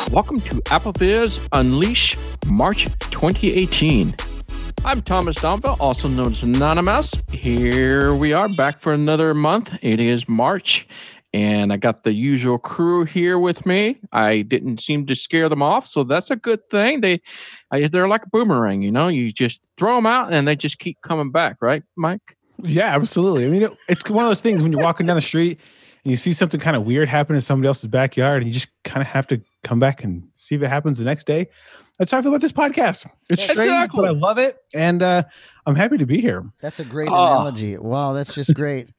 Welcome to AppleViz Unleash March 2018. I'm Thomas Donville, also known as Anonymous. Here we are back for another month. It is March, and I got the usual crew here with me. I didn't seem to scare them off, so that's a good thing. They're like a boomerang, you know? You just throw them out, and they just keep coming back, right, Mike? Yeah, absolutely. I mean, it's one of those things when you're walking down the street and you see something kind of weird happen in somebody else's backyard, and you just kind of have to come back and see if it happens the next day. That's how I feel about this podcast. It's strange, but I love it, and I'm happy to be here. That's a great analogy. Wow, that's just great.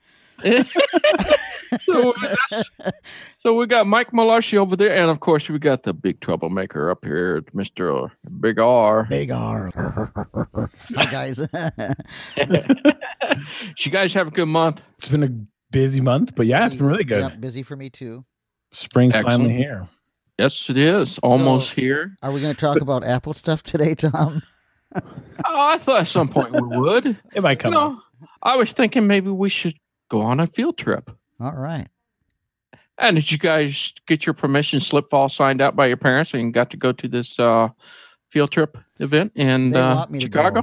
So we got Mike Malashi over there, and of course we got the big troublemaker up here, Mr. Big R. Big R. Hi, guys. You guys have a good month? It's been a busy month, but yeah, it's been really good. Yeah, busy for me too. Spring's finally here. Yes, it is. Almost here. Are we going to talk about Apple stuff today, Tom? I thought at some point we would. It might come up. I was thinking maybe we should go on a field trip. All right. And did you guys get your permission slip all signed out by your parents and got to go to this field trip event in Chicago?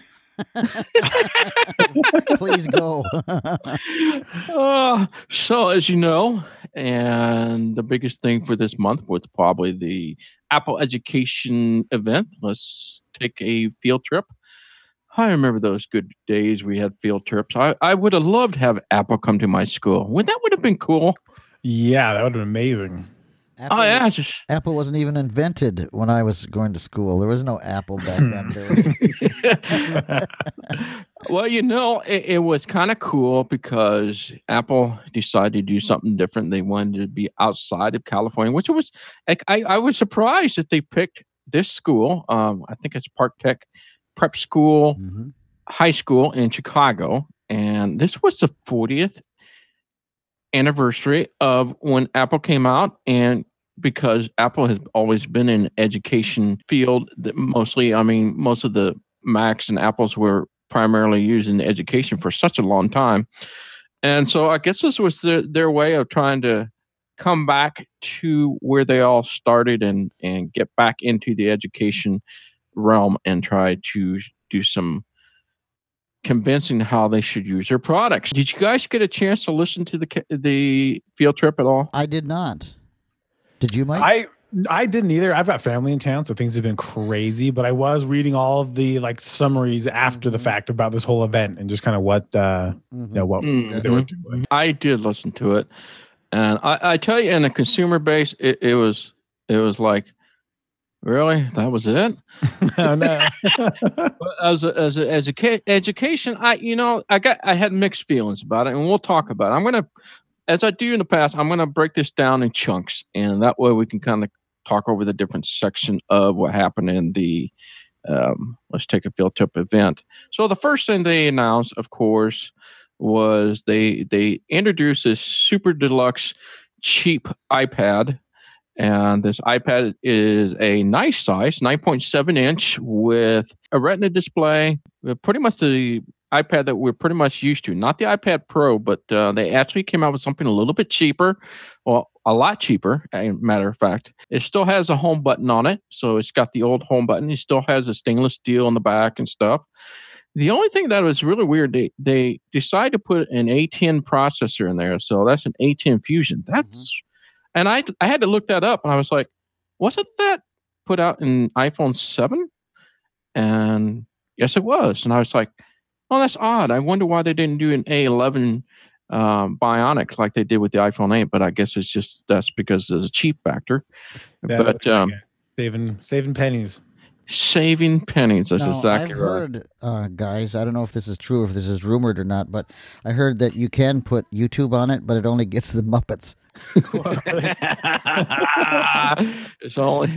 Please go. So as you know, and the biggest thing for this month was probably the Apple Education event. Let's take a field trip. I remember those good days we had field trips. I would have loved to have Apple come to my school. That would have been cool. Yeah, that would have been amazing. Apple wasn't even invented when I was going to school. There was no Apple back then. Well, it was kind of cool because Apple decided to do something different. They wanted to be outside of California, which was, I was surprised that they picked this school. I think it's Park Tech Prep School, High School in Chicago. And this was the 40th anniversary of when Apple came out, and because Apple has always been in education field, that most of the Macs and Apples were primarily used in education for such a long time. And so I guess this was their way of trying to come back to where they all started and get back into the education realm and try to do some convincing how they should use their products. Did you guys get a chance to listen to the field trip at all? I did not. Did you, Mike? I didn't either. I've got family in town, so things have been crazy. But I was reading all of the summaries after the fact about this whole event and just kind of what they were doing. I did listen to it, and I tell you, in a consumer base, it was like, really? That was it? Oh, no. As education, I had mixed feelings about it, and we'll talk about it. I'm gonna, as I do in the past, I'm gonna break this down in chunks, and that way we can kind of talk over the different section of what happened in the Let's Take a Field Trip event. So the first thing they announced, of course, was they introduced this super deluxe cheap iPad. And this iPad is a nice size, 9.7 inch with a Retina display, pretty much the iPad that we're pretty much used to. Not the iPad Pro, but they actually came out with something a little bit cheaper, well, a lot cheaper, as a matter of fact. It still has a home button on it, so it's got the old home button. It still has a stainless steel on the back and stuff. The only thing that was really weird, they decided to put an A10 processor in there, so that's an A10 Fusion. And I had to look that up, and I was like, wasn't that put out in iPhone 7? And yes, it was. And I was like, oh, that's odd. I wonder why they didn't do an A11 Bionic like they did with the iPhone 8, but I guess that's because there's a cheap factor. Yeah, but saving pennies. Saving pennies. That's exactly I've right. heard, guys, I don't know if this is true, if this is rumored or not, but I heard that you can put YouTube on it, but it only gets the Muppets. It's only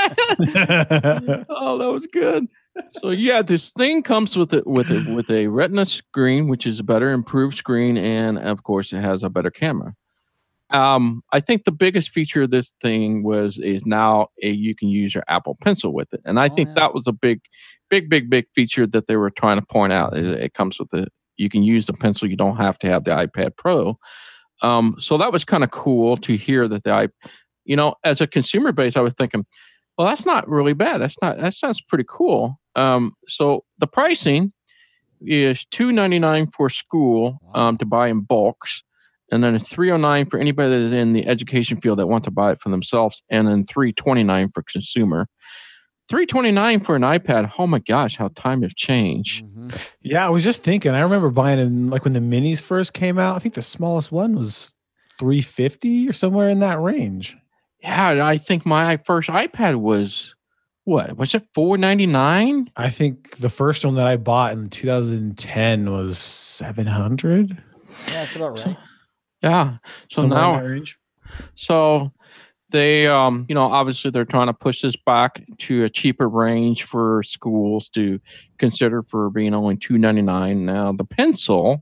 oh, that was good. So yeah, this thing comes with a Retina screen, which is a better improved screen, and of course it has a better camera. I think the biggest feature of this thing is now you can use your Apple Pencil with it, and I think that was a big feature that they were trying to point out. It comes with you can use the pencil. You don't have to have the iPad Pro. So that was kind of cool to hear that as a consumer base, I was thinking, well, that's not really bad. That sounds pretty cool. So the pricing is $2.99 for school to buy in bulks, and then it's $3.09 for anybody that's in the education field that want to buy it for themselves, and then $3.29 for consumer. $3.29 for an iPad. Oh my gosh, how time has changed. Mm-hmm. Yeah, I was just thinking. I remember buying it like when the minis first came out. I think the smallest one was $350 or somewhere in that range. Yeah, I think my first iPad was what? Was it $4.99? I think the first one that I bought in 2010 was $700. Yeah, that's about right. Yeah. So Somewhere in now, that range. so they, obviously they're trying to push this back to a cheaper range for schools to consider for being only $2.99. Now the pencil,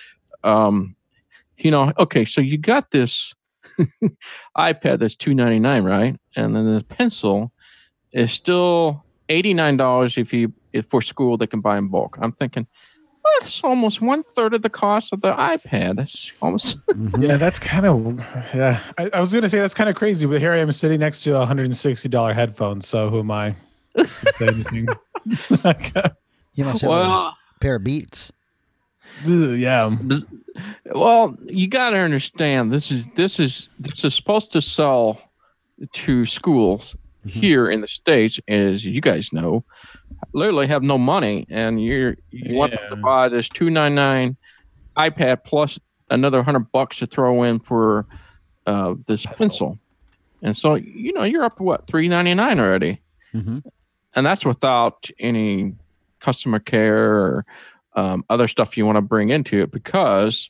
okay, so you got this iPad that's $2.99, right? And then the pencil is still $89 if for school they can buy in bulk. I'm thinking, well, it's almost 1/3 of the cost of the iPad. That's almost Yeah, that's kind of, yeah. I was going to say that's kind of crazy, but here I am sitting next to $160 headphones. So who am I to say anything? You must have a pair of Beats. Yeah. Well, you got to understand this is supposed to sell to schools here in the States, as you guys know, literally have no money, and you want them to buy this $2.99 iPad plus another $100 to throw in for this pencil, and so you're up to what, $3.99 already, and that's without any customer care or other stuff you want to bring into it, because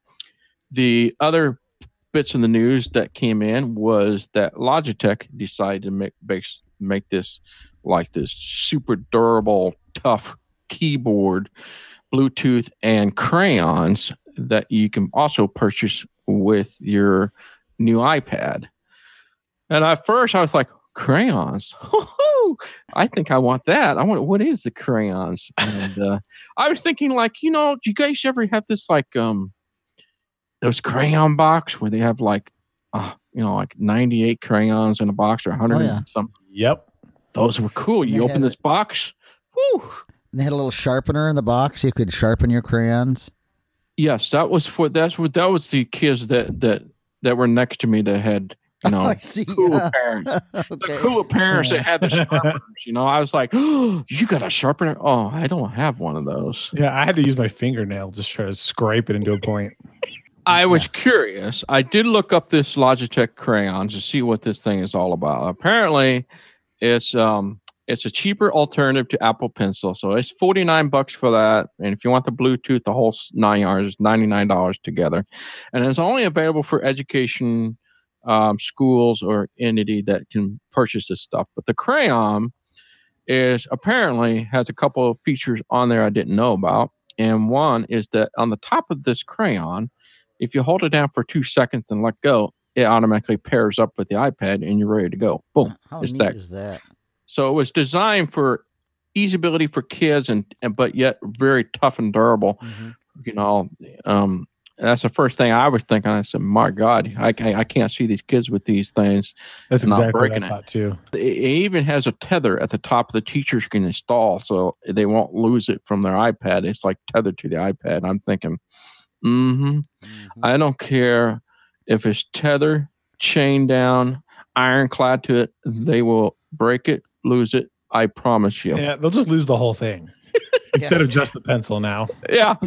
the other bits in the news that came in was that Logitech decided to make this like this super durable, tough keyboard, Bluetooth, and crayons that you can also purchase with your new iPad. And at first I was like, crayons? I think I want that. What is the crayons? And I was thinking, like, do you guys ever have this like those crayon box where they have like 98 crayons in a box, or 100 something? Yep. Those were cool. You open this box. Woo. And they had a little sharpener in the box. You could sharpen your crayons. Yes, that was the kids that were next to me that had I see. Cooler parents. Okay. The cooler parents that had the sharpeners. I was like, oh, you got a sharpener? Oh, I don't have one of those. Yeah, I had to use my fingernail just try to scrape it into a point. I was curious. I did look up this Logitech crayons to see what this thing is all about. Apparently, it's a cheaper alternative to Apple Pencil. So it's $49 for that. And if you want the Bluetooth, the whole 9 yards, $99 together. And it's only available for education schools or entity that can purchase this stuff. But the crayon apparently has a couple of features on there I didn't know about. And one is that on the top of this crayon, if you hold it down for 2 seconds and let go, it automatically pairs up with the iPad and you're ready to go. Boom. How neat is that? So it was designed for easyability for kids but yet very tough and durable. That's the first thing I was thinking. I said, my God, I can't see these kids with these things. That's exactly what I thought too. It even has a tether at the top the teachers can install so they won't lose it from their iPad. It's like tethered to the iPad. I'm thinking, I don't care if it's tether, chain down, ironclad to it. They will break it, lose it. I promise you. Yeah, they'll just lose the whole thing instead of just the pencil now. Yeah.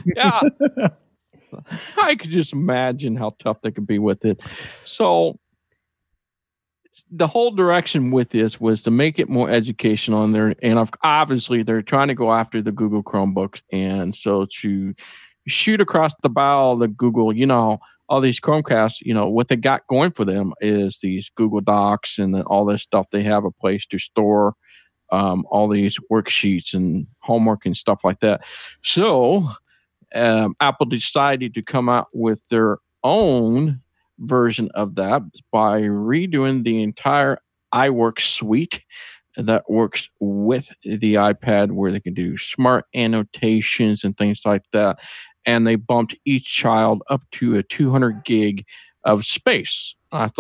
I could just imagine how tough they could be with it. So the whole direction with this was to make it more educational, and obviously they're trying to go after the Google Chromebooks, and so to shoot across the bow of the Google, all these Chromecasts, what they got going for them is these Google Docs and then all this stuff. They have a place to store all these worksheets and homework and stuff like that. So Apple decided to come out with their own version of that by redoing the entire iWork suite that works with the iPad, where they can do smart annotations and things like that. And they bumped each child up to a 200 gig of space. I thought,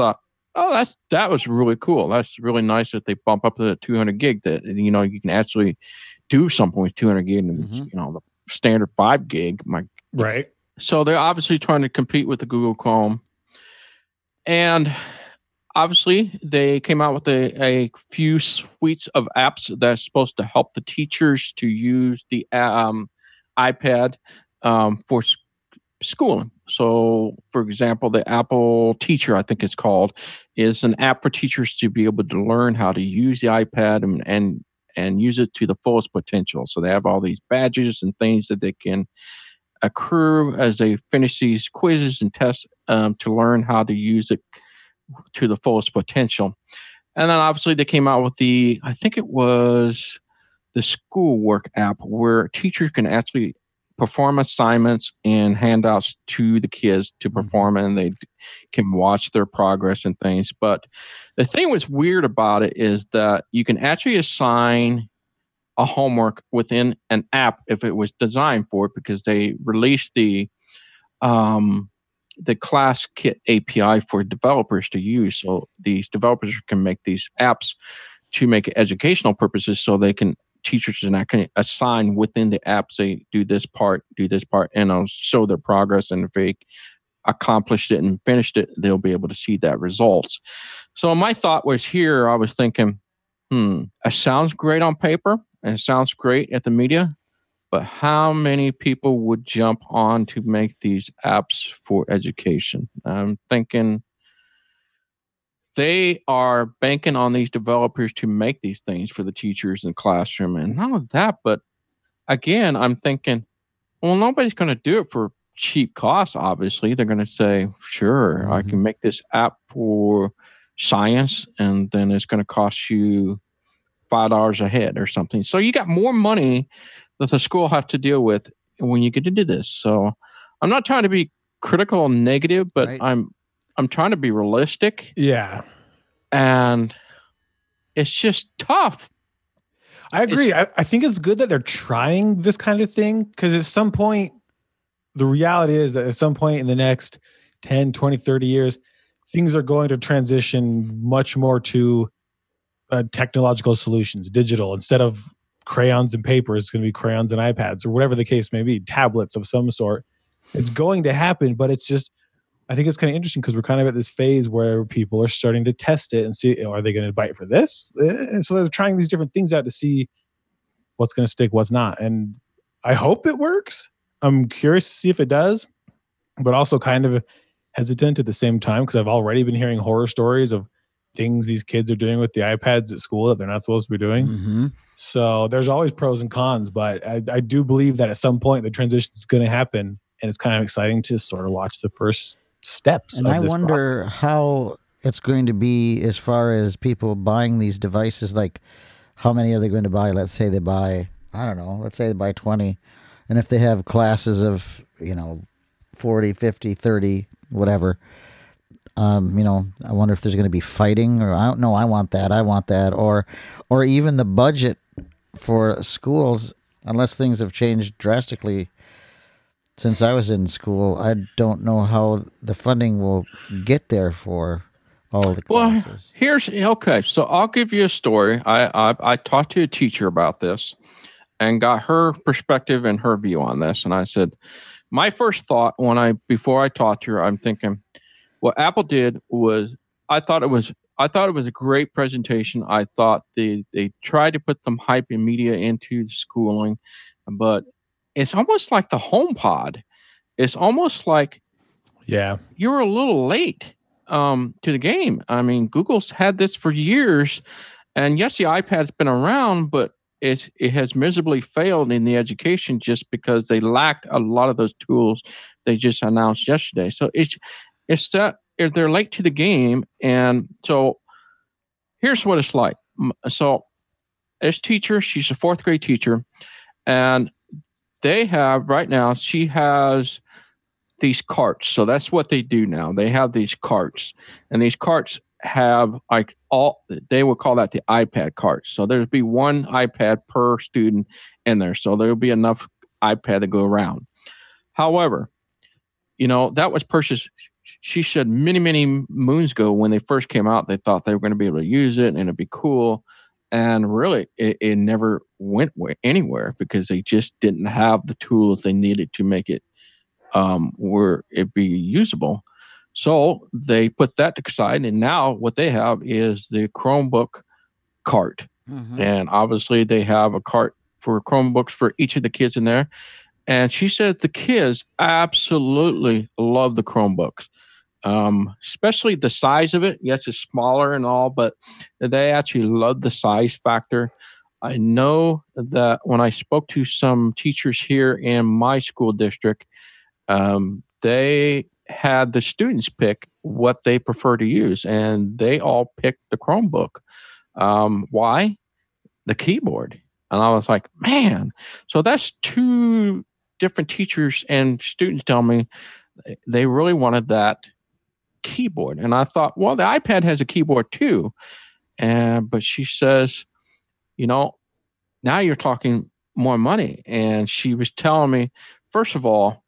Oh, that was really cool. That's really nice that they bump up to the 200 gig. That you can actually do something with 200 gig, and it's, the standard 5 gig. Right. So they're obviously trying to compete with the Google Chrome, and obviously they came out with a few suites of apps that's supposed to help the teachers to use the iPad for schooling. So, for example, the Apple Teacher, I think it's called, is an app for teachers to be able to learn how to use the iPad and use it to the fullest potential. So they have all these badges and things that they can accrue as they finish these quizzes and tests to learn how to use it to the fullest potential. And then obviously they came out with I think it was the schoolwork app where teachers can actually perform assignments and handouts to the kids to perform, and they can watch their progress and things. But the thing was weird about it is that you can actually assign a homework within an app if it was designed for it, because they released the ClassKit API for developers to use. So these developers can make these apps to make educational purposes, so teachers can assign within the app, say, do this part, and I'll show their progress. And if they accomplished it and finished it, they'll be able to see that results. So my thought was here, I was thinking, it sounds great on paper and it sounds great at the media, but how many people would jump on to make these apps for education? I'm thinking they are banking on these developers to make these things for the teachers in the classroom. And not only that, but again, I'm thinking, well, nobody's going to do it for cheap costs, obviously. They're going to say, sure, I can make this app for science, and then it's going to cost you $5 a head or something. So you got more money that the school have to deal with when you get to do this. So I'm not trying to be critical and negative, but right. I'm trying to be realistic. Yeah. And it's just tough. I agree. I think it's good that they're trying this kind of thing, because at some point, the reality is that at some point in the next 10, 20, 30 years, things are going to transition much more to technological solutions, digital. Instead of crayons and paper, it's going to be crayons and iPads, or whatever the case may be, tablets of some sort. It's going to happen, but it's just, I think it's kind of interesting because we're kind of at this phase where people are starting to test it and see, are they going to bite for this? And so they're trying these different things out to see what's going to stick, what's not. And I hope it works. I'm curious to see if it does, but also kind of hesitant at the same time, because I've already been hearing horror stories of things these kids are doing with the iPads at school that they're not supposed to be doing. So there's always pros and cons, but I do believe that at some point the transition is going to happen, and it's kind of exciting to sort of watch the first steps. And I wonder how it's going to be as far as people buying these devices. Like, how many are they going to buy? Let's say they buy, I don't know, let's say they buy 20. And if they have classes of, 40, 50, 30, whatever, I wonder if there's going to be fighting, or I don't know, I want that, or even the budget for schools, unless things have changed drastically since I was in school. I don't know how the funding will get there for all the classes. Okay, so I'll give you a story. I talked to a teacher about this and got her perspective and her view on this. And I said, my first thought before I talked to her, I'm thinking, what Apple did was, I thought it was a great presentation. I thought they tried to put some hype and media into the schooling, but it's almost like the HomePod. It's almost like, you're a little late to the game. I mean, Google's had this for years, and yes, the iPad's been around, but it has miserably failed in the education just because they lacked a lot of those tools they just announced yesterday. So it's that they're late to the game. And so here's what it's like. So as teacher, she's a 4th grade teacher, and they have right now, she has these carts. So that's what they do now. They have these carts, and these carts have they would call that the iPad carts. So there'd be one iPad per student in there. So there'll be enough iPad to go around. However, that was purchased. she said many moons ago when they first came out, they thought they were going to be able to use it and it'd be cool. And really, it never went anywhere because they just didn't have the tools they needed to make it where it be usable. So they put that to the side, and now what they have is the Chromebook cart. And obviously, they have a cart for Chromebooks for each of the kids in there. And she said the kids absolutely love the Chromebooks, especially the size of it. Yes, it's smaller and all, but they actually love the size factor. I know that when I spoke to some teachers here in my school district, they had the students pick what they prefer to use, and they all picked the Chromebook. Why? The keyboard. And I was like, man, so that's two different teachers and students tell me they really wanted that keyboard. And I thought, well, the iPad has a keyboard too. But she says, now you're talking more money. And she was telling me, first of all,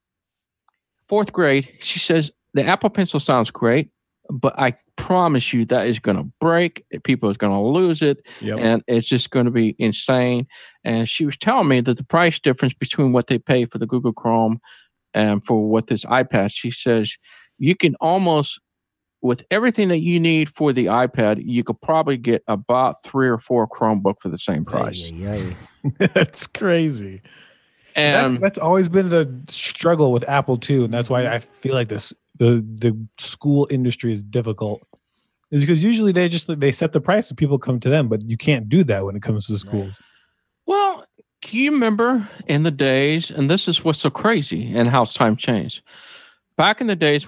fourth grade, she says, the Apple Pencil sounds great, but I promise you that is going to break. People are going to lose it. And it's just going to be insane. And she was telling me that the price difference between what they pay for the Google Chrome and for what this iPad, she says, you can almost, with everything that you need for the iPad, you could probably get about 3 or 4 Chromebook for the same price. That's crazy. And that's always been the struggle with Apple too, and that's why I feel like the school industry is difficult. Is because usually they set the price and people come to them, but you can't do that when it comes to schools. Well, can you remember in the days, and this is what's so crazy and how time changed. Back in the days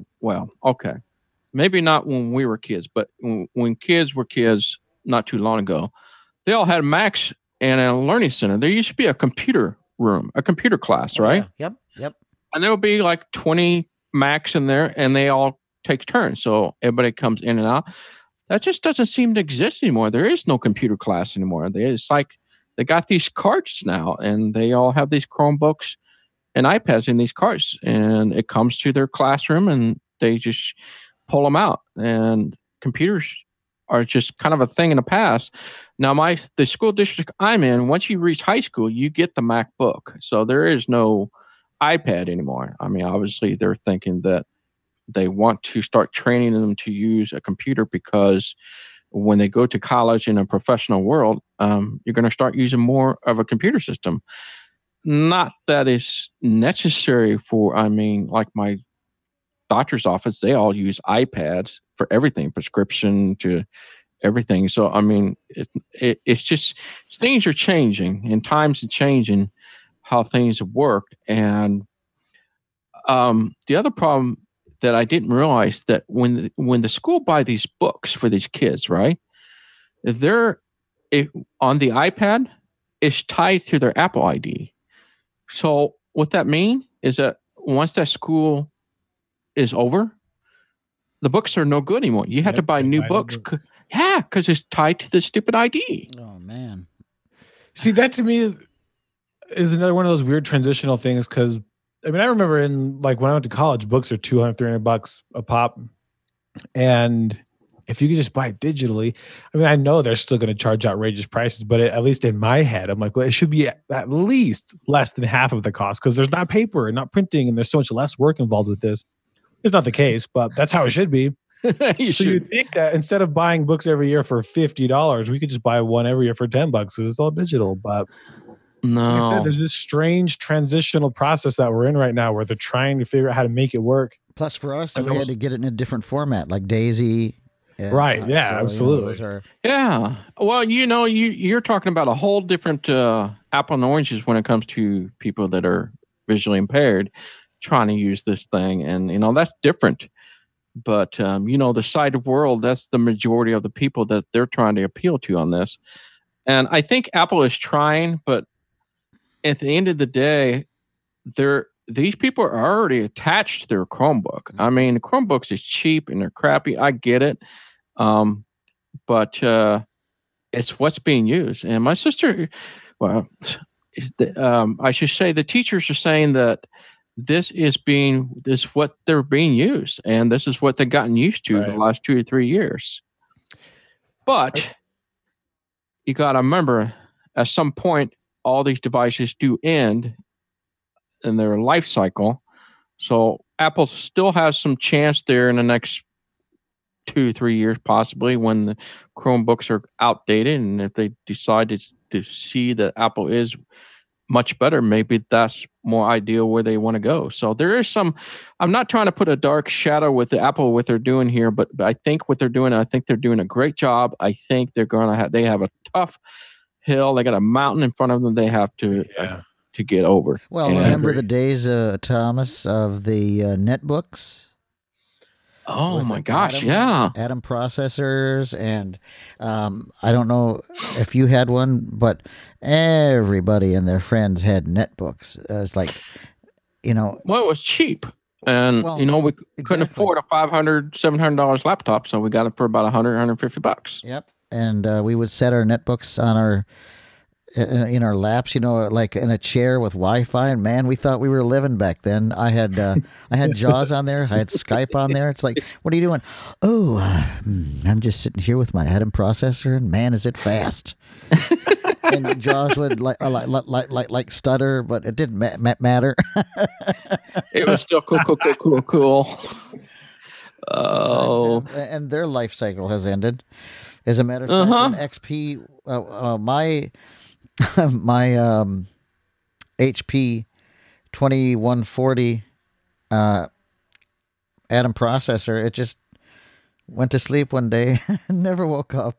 maybe not when we were kids, but when kids were kids not too long ago, they all had Macs and a learning center. There used to be a computer room, a computer class, right? Yep. And there will be like 20 Macs in there, and they all take turns. So everybody comes in and out. That just doesn't seem to exist anymore. There is no computer class anymore. It's like they got these carts now, and they all have these Chromebooks and iPads in these carts, and it comes to their classroom, and they just pull them out. And computers are just kind of a thing in the past. Now, the school district I'm in, once you reach high school, you get the MacBook. So there is no iPad anymore. I mean, obviously, they're thinking that they want to start training them to use a computer because when they go to college in a professional world, you're going to start using more of a computer system. Not that it's necessary like my doctor's office, they all use iPads for everything, prescription to everything. So, I mean, it's just things are changing and times are changing how things have worked. And the other problem that I didn't realize that when the school buy these books for these kids, right? On the iPad, it's tied to their Apple ID. So what that means is that once that school is over, the books are no good anymore. You have to buy new books. Yeah, because it's tied to the stupid ID. Oh, man. See, that to me is another one of those weird transitional things because, I mean, I remember when I went to college, books are $200, $300 a pop. And if you could just buy it digitally, I mean, I know they're still going to charge outrageous prices, but at least in my head, I'm like, well, it should be at least less than half of the cost because there's not paper and not printing and there's so much less work involved with this. It's not the case, but that's how it should be. You'd think that instead of buying books every year for $50, we could just buy one every year for $10 because it's all digital. But no, like I said, there's this strange transitional process that we're in right now where they're trying to figure out how to make it work. Plus, for us, we had to get it in a different format, like Daisy. Right. Yeah, so, absolutely. Yeah. Well, you're talking about a whole different apple and oranges when it comes to people that are visually impaired trying to use this thing. And, that's different. But, the sighted world, that's the majority of the people that they're trying to appeal to on this. And I think Apple is trying, but at the end of the day, these people are already attached to their Chromebook. I mean, Chromebooks is cheap and they're crappy. I get it. But it's what's being used. And my sister, I should say the teachers are saying that this is what they're being used, and this is what they've gotten used to the Right. last 2 or 3 years. But you got to remember, at some point, all these devices do end in their life cycle. So Apple still has some chance there in the next 2 or 3 years, possibly, when the Chromebooks are outdated, and if they decide to see that Apple is much better, maybe that's more ideal where they want to go. So there is some. I'm not trying to put a dark shadow with the Apple what they're doing here, but I think what they're doing, I think they're doing a great job. I think they're going to have. They have a tough hill. They got a mountain in front of them. They have to get over. Well, And- remember the days, Thomas, of the netbooks? Oh with my the gosh, yeah. Atom processors, and I don't know if you had one, but everybody and their friends had netbooks. It's like, Well, it was cheap. And, Well, we couldn't exactly. afford a $500, $700 laptop. So we got it for about $100, $150. Yep. And we would set our netbooks on our in our laps, like in a chair with Wi-Fi. And man, we thought we were living back then. I had JAWS on there. I had Skype on there. It's like, what are you doing? Oh, I'm just sitting here with my Atom processor, and man, is it fast. And JAWS would like stutter, but it didn't matter. It was still cool. Oh, And their life cycle has ended. As a matter of fact, when XP, my HP 2140 Atom processor, it just went to sleep one day and never woke up.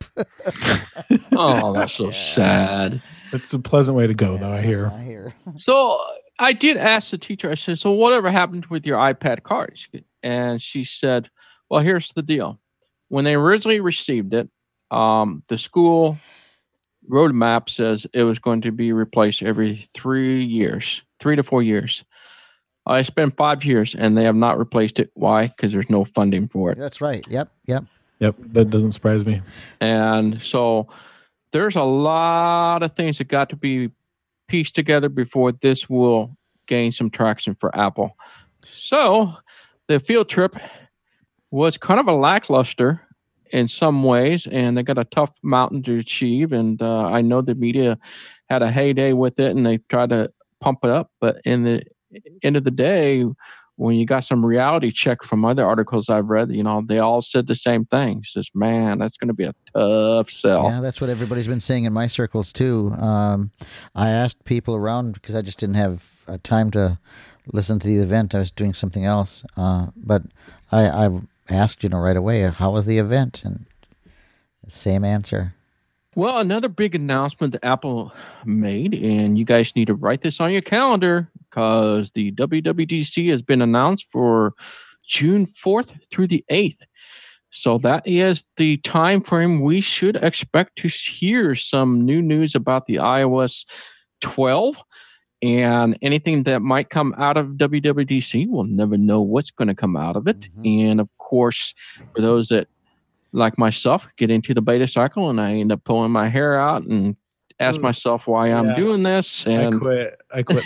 oh, that's so sad. It's a pleasant way to go, though, I hear. So I did ask the teacher, I said, so whatever happened with your iPad cards? And she said, well, here's the deal. When they originally received it, the school roadmap says it was going to be replaced every 3 to 4 years. I spent 5 years and they have not replaced it. Why? Because there's no funding for it. That's right. Yep. That doesn't surprise me. And so there's a lot of things that got to be pieced together before this will gain some traction for Apple. So the field trip was kind of a lackluster in some ways, and they got a tough mountain to achieve. And I know the media had a heyday with it, and they tried to pump it up. But in the end of the day, when you got some reality check from other articles I've read, they all said the same thing. Says, man, that's going to be a tough sell. Yeah, that's what everybody's been saying in my circles too. I asked people around because I just didn't have time to listen to the event. I was doing something else. But I asked, right away, how was the event? And same answer. Well, another big announcement that Apple made, and you guys need to write this on your calendar because the WWDC has been announced for June 4th through the 8th. So that is the time frame we should expect to hear some new news about the iOS 12. And anything that might come out of WWDC, we'll never know what's going to come out of it. Mm-hmm. And of course, for those that, like myself, get into the beta cycle and I end up pulling my hair out and ask myself why I'm doing this. And I quit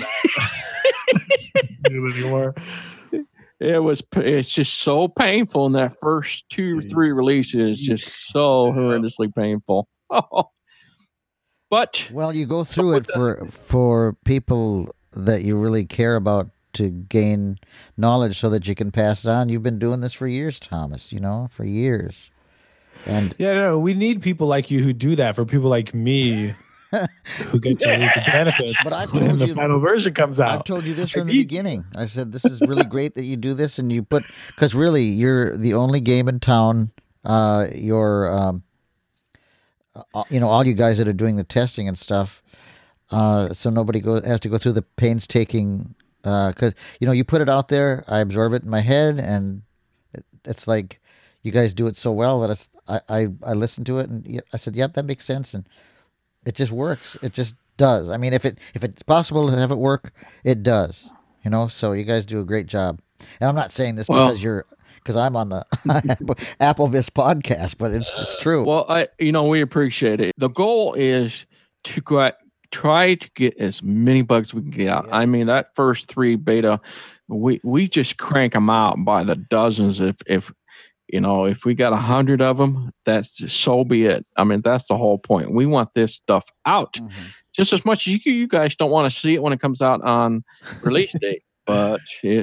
do it anymore. It's just so painful in that first 2 or 3 releases. Just so horrendously painful. But well, you go through it for people that you really care about to gain knowledge so that you can pass it on. You've been doing this for years, Thomas, for years. And we need people like you who do that for people like me who get to reap the benefits But I've when told the you- final version comes out. I've told you this from the beginning. I said, this is really great that you do this, and you put, because really, you're the only game in town. All you guys that are doing the testing and stuff. So nobody has to go through the painstaking, because, you put it out there, I absorb it in my head, and it's like, you guys do it so well that I listened to it, and I said, yep, that makes sense. And it just works. It just does. I mean, if it's possible to have it work, it does. So you guys do a great job. And I'm not saying this because I'm on the Applevis podcast, but it's true. Well, we appreciate it. The goal is to try to get as many bugs we can get out. Yeah. I mean, that first 3 beta, we just crank them out by the dozens. If we got 100 of them, that's just, so be it. I mean, that's the whole point. We want this stuff out just as much as you guys don't want to see it when it comes out on release date. But it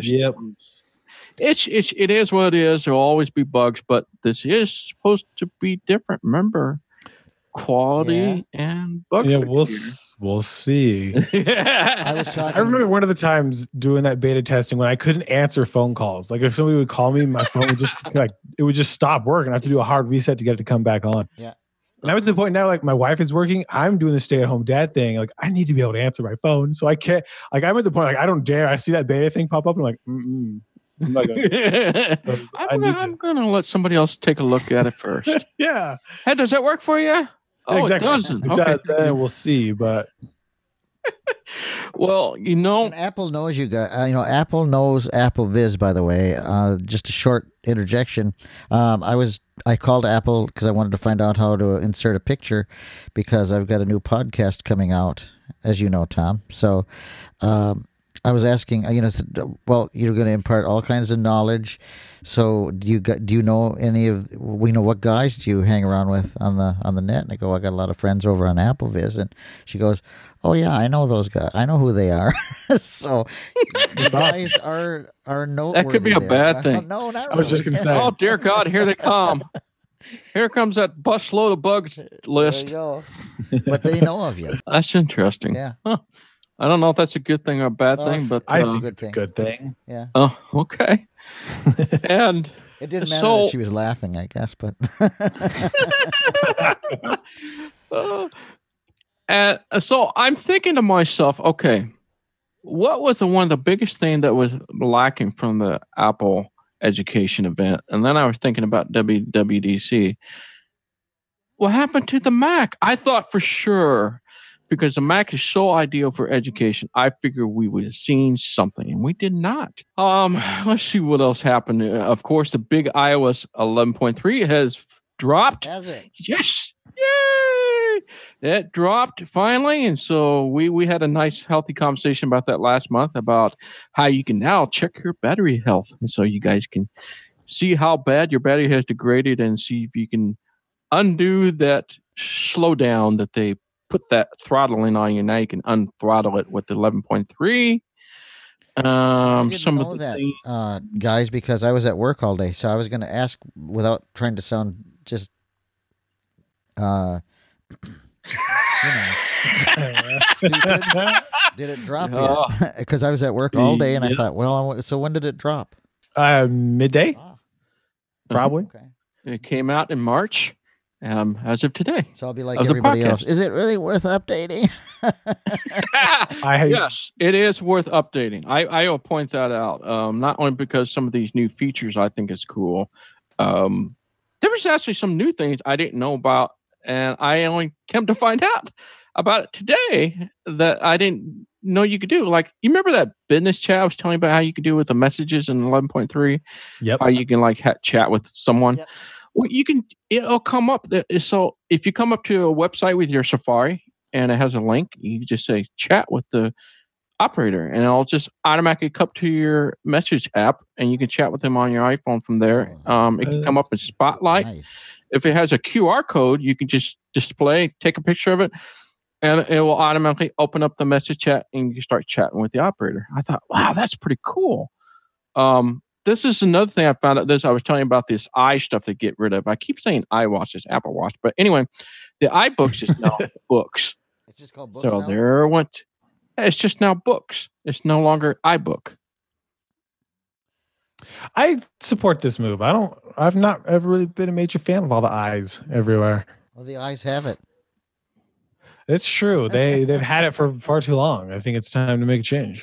is what it is. There'll always be bugs, but this is supposed to be different. Remember, quality and bugs. Yeah, we'll see. I remember one of the times doing that beta testing when I couldn't answer phone calls. Like if somebody would call me, my phone would just it would just stop working. I have to do a hard reset to get it to come back on. Yeah. And I'm at the point now, like my wife is working. I'm doing the stay-at-home dad thing. Like I need to be able to answer my phone. So I can't, like I'm at the point, like I don't dare. I see that beta thing pop up and I'm like, I'm not gonna, I'm gonna let somebody else take a look at it first. Yeah. Hey, does that work for you? Oh, exactly. It doesn't. It does. Then we'll see. But well, and Apple knows you guys. Apple knows Apple Viz. By the way, just a short interjection. I called Apple because I wanted to find out how to insert a picture because I've got a new podcast coming out, as you know, Tom. So I was asking, well, you're going to impart all kinds of knowledge. So do you know what guys do you hang around with on the net? And I go, I got a lot of friends over on Apple Viz. And she goes, oh yeah, I know those guys. I know who they are. So the guys are noteworthy. That could be a bad thing. No, not really. I was just going to say. Oh dear God, here they come. Here comes that busload of bugs list. There you go. But they know of you. That's interesting. Yeah. Huh. I don't know if that's a good thing or a bad thing, but I think it's a good thing. Yeah. Oh, okay. And it didn't matter that she was laughing, I guess, but so I'm thinking to myself, okay, what was one of the biggest thing that was lacking from the Apple education event? And then I was thinking about WWDC. What happened to the Mac? I thought for sure, because the Mac is so ideal for education, I figured we would have seen something, and we did not. Let's see what else happened. Of course, the big iOS 11.3 has dropped. has it? Yes. Yay! It dropped finally. And so we had a nice, healthy conversation about that last month about how you can now check your battery health. And so you guys can see how bad your battery has degraded and see if you can undo that slowdown that they put that throttling on you. Now you can unthrottle it with the 11.3. I didn't know that, guys, because I was at work all day. So I was going to ask without trying to sound just, stupid. Did it drop yet? Because I was at work all day and I thought, well, so when did it drop? Midday, probably. Okay. It came out in March. As of today. So I'll be like everybody else. Is it really worth updating? Yes, it is worth updating. I will point that out. Not only because some of these new features I think is cool. There was actually some new things I didn't know about, and I only came to find out about it today that I didn't know you could do. Like, you remember that business chat I was telling you about how you could do with the messages in 11.3? Yep. How you can chat with someone. Yep. Well, it'll come up. So if you come up to a website with your Safari and it has a link, you can just say chat with the operator and it'll just automatically come to your message app and you can chat with them on your iPhone from there. It can come up in Spotlight. Nice. If it has a QR code, you can just take a picture of it and it will automatically open up the message chat and you can start chatting with the operator. I thought, wow, that's pretty cool. This is another thing I found out. I was telling you about this eye stuff they get rid of. I keep saying iWatch, it's Apple Watch. But anyway, the iBooks is now books. It's just called books So now? there went. It's just now books. It's no longer iBook. I support this move. I've not ever really been a major fan of all the eyes everywhere. Well, the eyes have it. It's true. They've had it for far too long. I think it's time to make a change.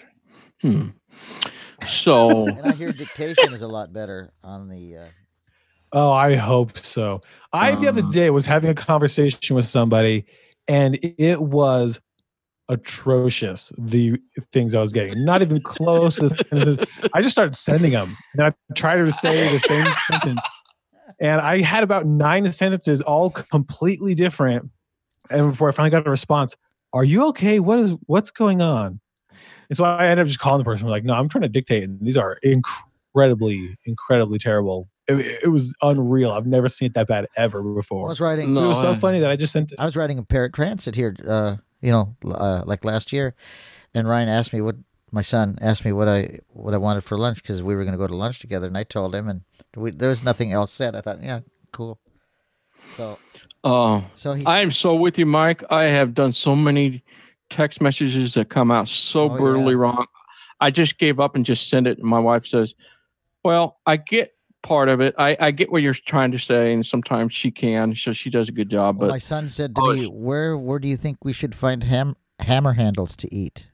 So, and I hear dictation is a lot better on the. Oh, I hope so. The other day was having a conversation with somebody, and it was atrocious. The things I was getting, not even close to the sentences. I just started sending them, and I tried to say the same sentence, and I had about 9 sentences, all completely different. And before I finally got a response, are you okay? What's going on? And so I ended up just calling the person. Like, no, I'm trying to dictate. And these are incredibly, incredibly terrible. It was unreal. I've never seen it that bad ever I before. was riding. It was so funny that I just sent it. I was riding a Parrot Transit here, like last year, and Ryan asked me my son asked me what I wanted for lunch because we were going to go to lunch together, and I told him, and there was nothing else said. I thought, yeah, cool. So I am so with you, Mike. I have done so many text messages that come out so brutally wrong. I just gave up and just sent it. And my wife says, well, I get part of it. I get what you're trying to say, and sometimes she can, so she does a good job. But my son said to me, where do you think we should find hammer handles to eat?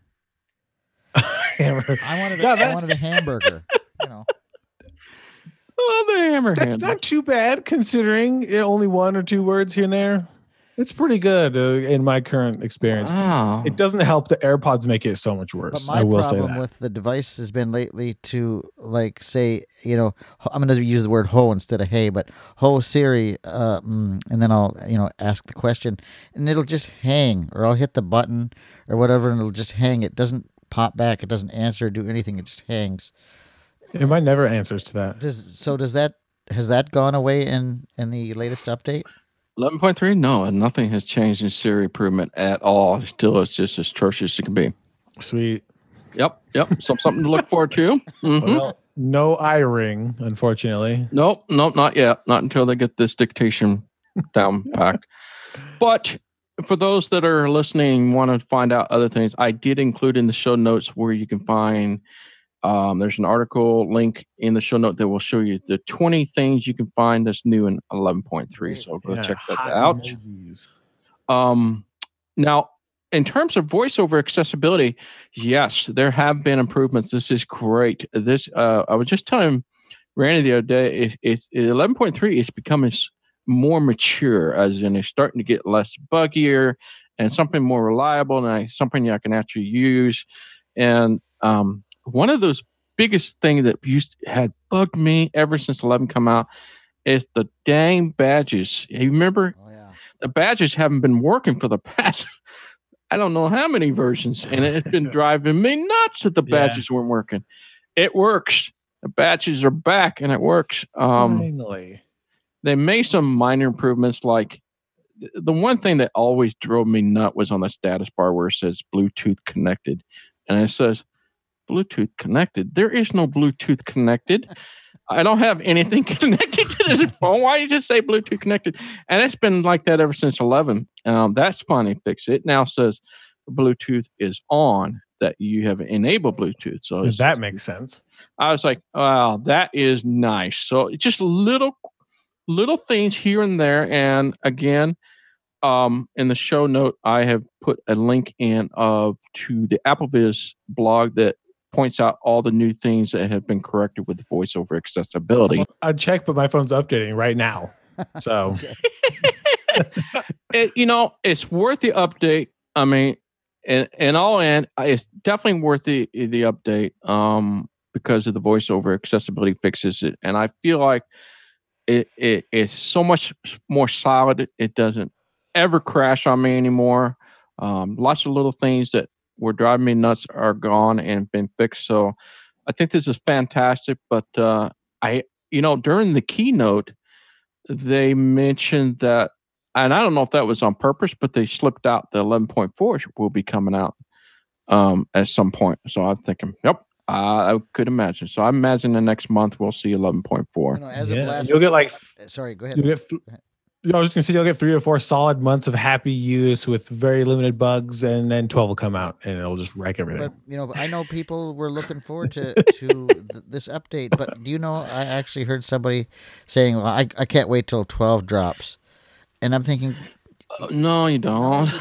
I wanted a hamburger. Oh, the hammer That's handle. not too bad considering only 1 or 2 words here and there. It's pretty good in my current experience. Oh. It doesn't help. The AirPods make it so much worse. But my I will say problem that. with the device has been lately to say, I'm going to use the word ho instead of hey, but ho Siri, and then I'll, ask the question, and it'll just hang, or I'll hit the button or whatever, and it'll just hang. It doesn't pop back. It doesn't answer or do anything. It just hangs. Mine never answers to that. Has that gone away in the latest update? 11.3? No, and nothing has changed in Siri improvement at all. Still, it's just as atrocious as it can be. Sweet. Yep. So something to look forward to. Mm-hmm. Well, no iRing, unfortunately. Nope, not yet. Not until they get this dictation down packed. But for those that are listening, want to find out other things, I did include in the show notes where you can find. There's an article link in the show note that will show you the 20 things you can find that's new in 11.3. So go check that out. Now, in terms of voiceover accessibility, yes, there have been improvements. This is great. This I was just telling Randy the other day, it's 11.3 is becoming more mature, as in it's starting to get less buggier and something more reliable and something I can actually use. And one of those biggest things that had bugged me ever since 11 come out is the dang badges. You remember? Oh, yeah. The badges haven't been working for the past, I don't know how many versions, and it's been driving me nuts that the badges weren't working. It works. The badges are back, and it works. Finally. They made some minor improvements, like the one thing that always drove me nut was on the status bar where it says Bluetooth connected, and it says Bluetooth connected. There is no Bluetooth connected. I don't have anything connected to this phone. Why you just say Bluetooth connected? And it's been like that ever since 11. That's finally fixed. It now says Bluetooth is on, that you have enabled Bluetooth. So that makes sense. I was like, wow, that is nice. So it's just little things here and there. And again, in the show note, I have put a link in to the AppleVis blog that points out all the new things that have been corrected with voiceover accessibility. I checked, but my phone's updating right now. So, it's worth the update. I mean, in all end, it's definitely worth the update because of the voiceover accessibility fixes it. And I feel like it's so much more solid. It doesn't ever crash on me anymore. Lots of little things that were driving me nuts are gone and been fixed. So I think this is fantastic. But during the keynote, they mentioned that, and I don't know if that was on purpose, but they slipped out the 11.4 will be coming out at some point. So I'm thinking, yep, I could imagine. So I imagine the next month we'll see 11.4. As of last, you'll get sorry, go ahead. You'll get I was just going to say you'll get 3 or 4 solid months of happy use with very limited bugs, and then 12 will come out and it'll just wreck everything. But I know people were looking forward to this update. But do you know? I actually heard somebody saying, "Well, I can't wait till 12 drops," and I'm thinking, "No, you don't."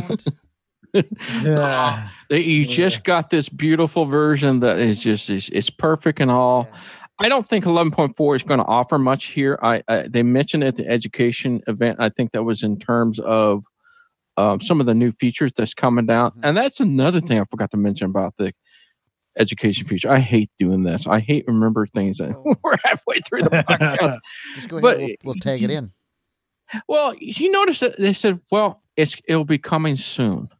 Yeah. You just got this beautiful version that is just it's perfect and all. Yeah. I don't think 11.4 is going to offer much here. They mentioned at the education event, I think that was in terms of some of the new features that's coming down. And that's another thing I forgot to mention about the education feature. I hate doing this. I hate remember things that we're halfway through the podcast. Just go ahead. We'll tag it in. Well, you notice that they said, well, it'll be coming soon.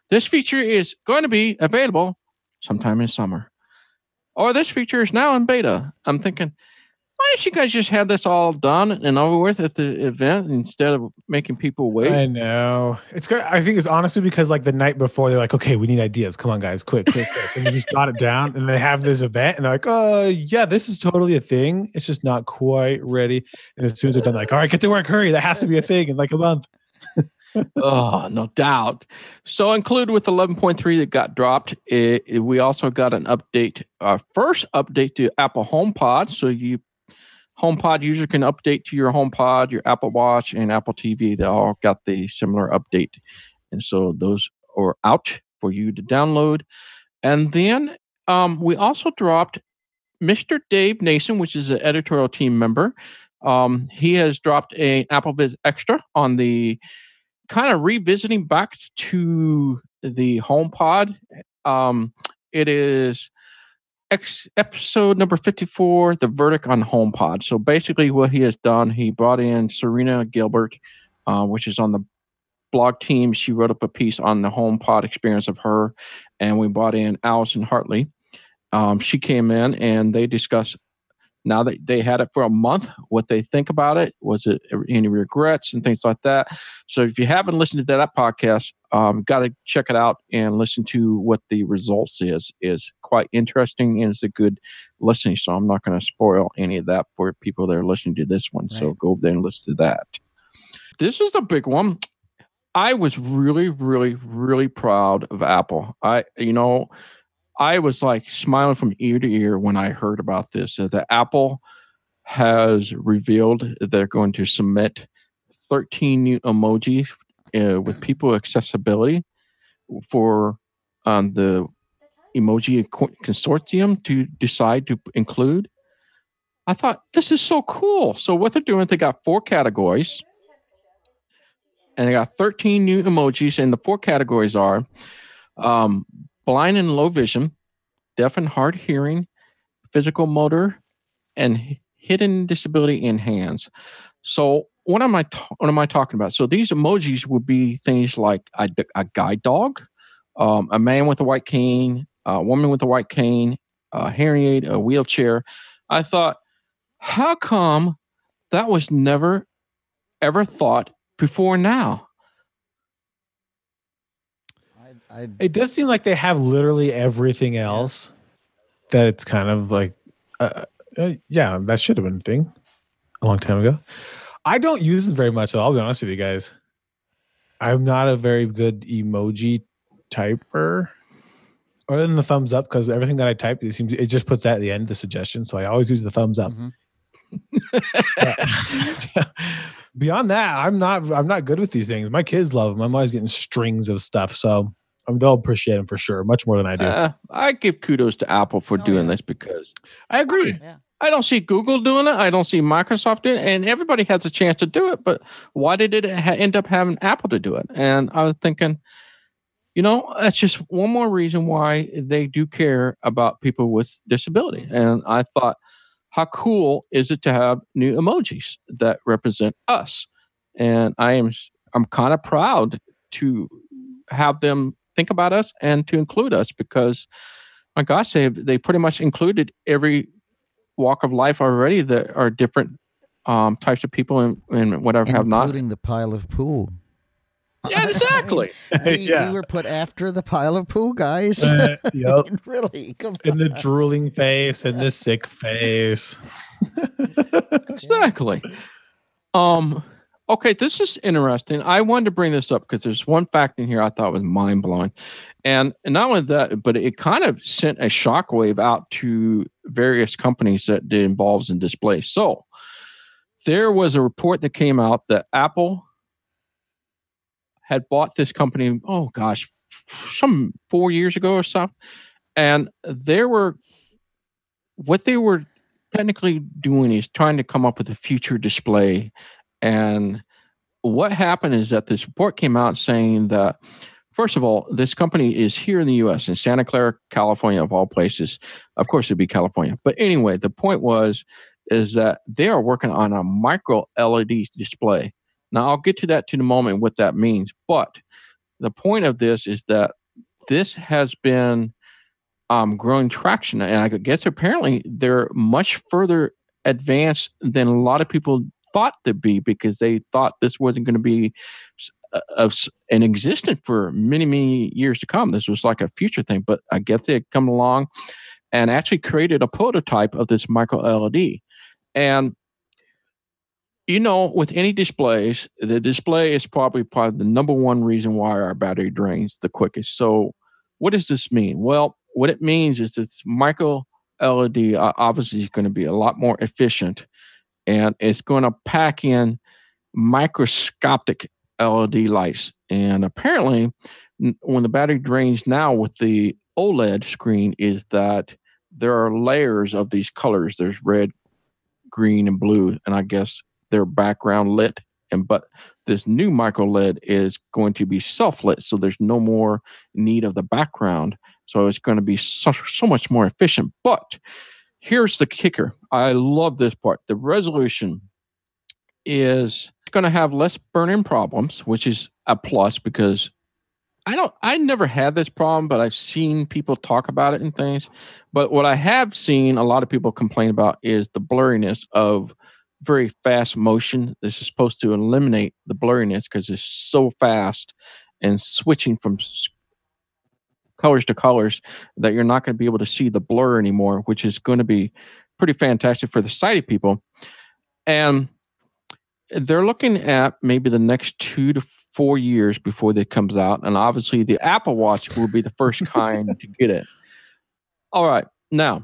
this feature is going to be available sometime in summer. Or this feature is now in beta. I'm thinking, why don't you guys just have this all done and over with at the event instead of making people wait? I know. It's good. I think it's honestly because like the night before they're like, okay, we need ideas. Come on, guys, quick. And they just got it down and they have this event and they're like, yeah, this is totally a thing. It's just not quite ready. And as soon as they're done, like, all right, get to work, hurry. That has to be a thing in like a month. Oh, no doubt. So included with 11.3 that got dropped, we also got an update, our first update to Apple HomePod. So you HomePod user can update to your HomePod, your Apple Watch, and Apple TV. They all got the similar update. And so those are out for you to download. And then we also dropped Mr. Dave Nason, which is an editorial team member. He has dropped an AppleVis Extra on the kind of revisiting back to the HomePod. It is episode number 54, The Verdict on HomePod. So basically what he has done, he brought in Serena Gilbert, which is on the blog team. She wrote up a piece on the HomePod experience of her, and we brought in Allison Hartley. She came in and they discussed, now that they had it for a month, what they think about it. Was it any regrets and things like that? So if you haven't listened to that podcast, got to check it out and listen to what the results is quite interesting and it's a good listening. So I'm not going to spoil any of that for people that are listening to this one. Right. So go over there and listen to that. This is a big one. I was really, really, really proud of Apple. I was like smiling from ear to ear when I heard about this. That Apple has revealed they're going to submit 13 new emojis with people accessibility for the emoji consortium to decide to include. I thought, this is so cool. So what they're doing, they got 4 categories. And they got 13 new emojis. And the 4 categories are blind and low vision, deaf and hard hearing, physical motor, and hidden disability in hands. So what am I talking about? So these emojis would be things like a guide dog, a man with a white cane, a woman with a white cane, a hearing aid, a wheelchair. I thought, how come that was never, ever thought before now? It does seem like they have literally everything else that it's kind of like, yeah, that should have been a thing a long time ago. I don't use them very much, so I'll be honest with you guys. I'm not a very good emoji typer, other than the thumbs up, because everything that I type, it just puts that at the end of the suggestion. So I always use the thumbs up. Beyond that, I'm not good with these things. My kids love them. I'm always getting strings of stuff, so they'll appreciate them for sure, much more than I do. I give kudos to Apple for doing this because I agree. I don't see Google doing it. I don't see Microsoft doing it, and everybody has a chance to do it. But why did it end up having Apple to do it? And I was thinking, that's just one more reason why they do care about people with disability. And I thought, how cool is it to have new emojis that represent us? And I'm kind of proud to have them think about us and to include us because, my gosh, they pretty much included every walk of life already that are different types of people and whatever have not. Including the pile of poo. Yeah, exactly. We were put after the pile of poo, guys. Yep. Really, come on. And the drooling face and the sick face. Exactly. Okay, this is interesting. I wanted to bring this up because there's one fact in here I thought was mind-blowing. And not only that, but it kind of sent a shockwave out to various companies that it involves in display. So there was a report that came out that Apple had bought this company, some 4 years ago or so. And what they were technically doing is trying to come up with a future display. And what happened is that this report came out saying that, first of all, this company is here in the U.S., in Santa Clara, California, of all places. Of course, it'd be California. But anyway, the point is that they are working on a micro LED display. Now, I'll get to that in a moment, what that means. But the point of this is that this has been growing traction, and I guess apparently they're much further advanced than a lot of people thought to be because they thought this wasn't going to be an existent for many years to come. This was like a future thing, but I guess they had come along and actually created a prototype of this micro LED. And with any displays, the display is probably the number one reason why our battery drains the quickest. So, what does this mean? Well, what it means is that micro LED obviously is going to be a lot more efficient, and it's going to pack in microscopic LED lights. And apparently, when the battery drains now with the OLED screen, is that there are layers of these colors. There's red, green, and blue, and I guess they're background lit. But this new micro LED is going to be self-lit, so there's no more need of the background. So it's going to be so much more efficient. But here's the kicker. I love this part. The resolution is going to have less burn-in problems, which is a plus because I never had this problem, but I've seen people talk about it and things. But what I have seen a lot of people complain about is the blurriness of very fast motion. This is supposed to eliminate the blurriness because it's so fast and switching from colors to colors that you're not going to be able to see the blur anymore, which is going to be pretty fantastic for the sighted people. And they're looking at maybe the next 2 to 4 years before it comes out. And obviously the Apple Watch will be the first kind to get it. All right. Now,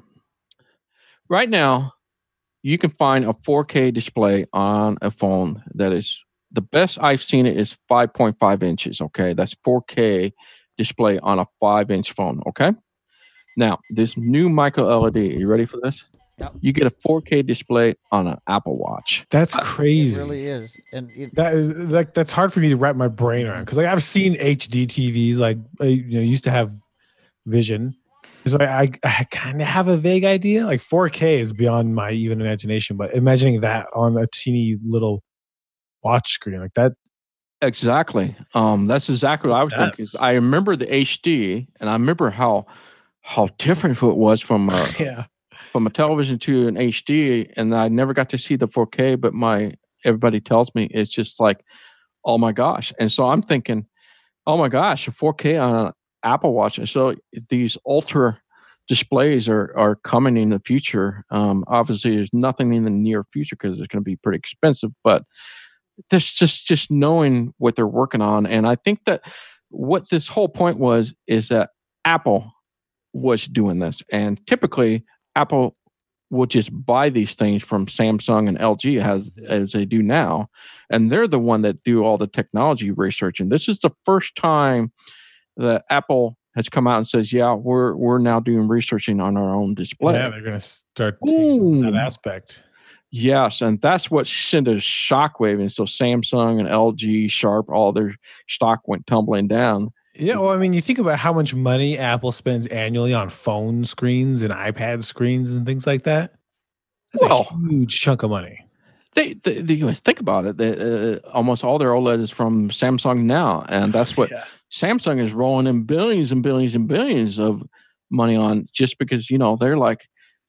right now, you can find a 4K display on a phone that is the best I've seen it is 5.5 inches. Okay. That's 4K display on a 5-inch phone. Okay. Now, this new micro LED, are you ready for this? Yep. You get a 4K display on an Apple Watch. That's crazy. It really is. And that is that's hard for me to wrap my brain around because I've seen HD TVs used to have vision. So I kind of have a vague idea. Like 4K is beyond my even imagination, but imagining that on a teeny little watch screen like that. Exactly. That's exactly what I was thinking. I remember the HD, and I remember how different it was from from a television to an HD, and I never got to see the 4K. But everybody tells me it's just like, oh my gosh! And so I'm thinking, oh my gosh, a 4K on an Apple Watch. And so these ultra displays are coming in the future. Obviously, there's nothing in the near future because it's going to be pretty expensive, but that's just knowing what they're working on. And I think that what this whole point is that Apple was doing this. And typically, Apple will just buy these things from Samsung and LG as they do now. And they're the one that do all the technology research. And this is the first time that Apple has come out and says, yeah, we're now doing researching on our own display. Yeah, they're going to start taking that aspect. Yes, and that's what sent a shockwave. And so Samsung and LG, Sharp, all their stock went tumbling down. Yeah, well, I mean, you think about how much money Apple spends annually on phone screens and iPad screens and things like that. That's a huge chunk of money. They think about it. Almost all their OLED is from Samsung now, and that's what Samsung is rolling in billions and billions and billions of money on just because they're like,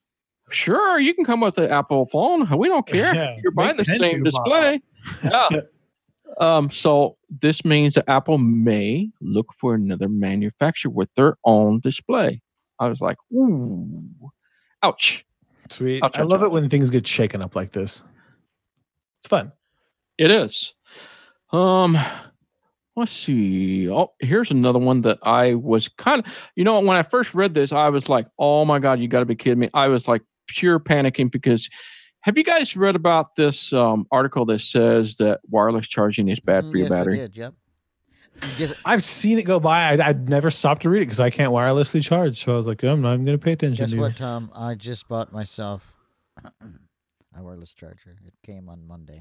sure, you can come with the Apple phone. We don't care. Yeah, you're buying the same display. Yeah. So this means that Apple may look for another manufacturer with their own display. I was like, ooh, ouch. Sweet. I love it when things get shaken up like this. It's fun. It is. Let's see. Oh, here's another one that I was kind of, when I first read this, I was like, oh my God, you got to be kidding me. I was like pure panicking because have you guys read about this article that says that wireless charging is bad for your battery? I did, yep. I've seen it go by. I'd never stopped to read it because I can't wirelessly charge. So I was like, I'm not even going to pay attention. Guess what, Tom? I just bought myself a wireless charger. It came on Monday.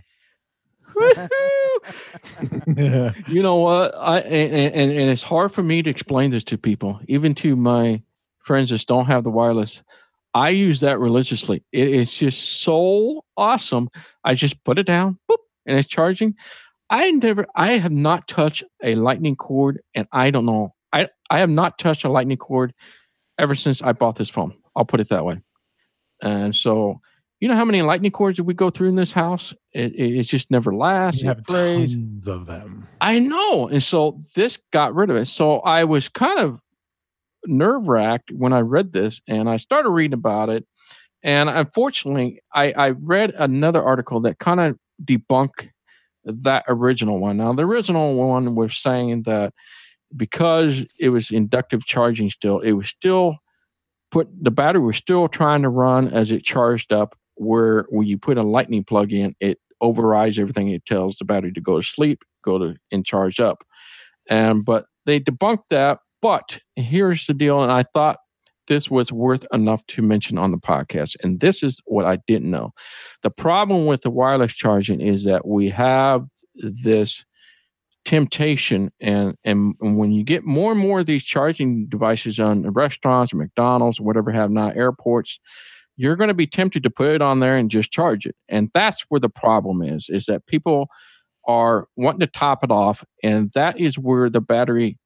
You know what? And it's hard for me to explain this to people, even to my friends that don't have the wireless. I use that religiously. It is just so awesome. I just put it down, boop, and it's charging. I have not touched a lightning cord, and I don't know. I have not touched a lightning cord ever since I bought this phone. I'll put it that way. And so, you know how many lightning cords did we go through in this house? It just never lasts. You have It frays. tons of them. I know. And so this got rid of it. So I was kind of nerve wracked when I read this, and I started reading about it. And unfortunately, I read another article that kind of debunked that original one. Now, the original one was saying that because it was inductive charging still, it was still the battery was still trying to run as it charged up, where when you put a lightning plug in, it overrides everything. It tells the battery to go to sleep, and charge up. But they debunked that. But here's the deal, and I thought this was worth enough to mention on the podcast. And this is what I didn't know. The problem with the wireless charging is that we have this temptation, and when you get more and more of these charging devices on the restaurants or McDonald's or whatever have not, airports, you're going to be tempted to put it on there and just charge it. And that's where the problem is that people are wanting to top it off, and that is where the battery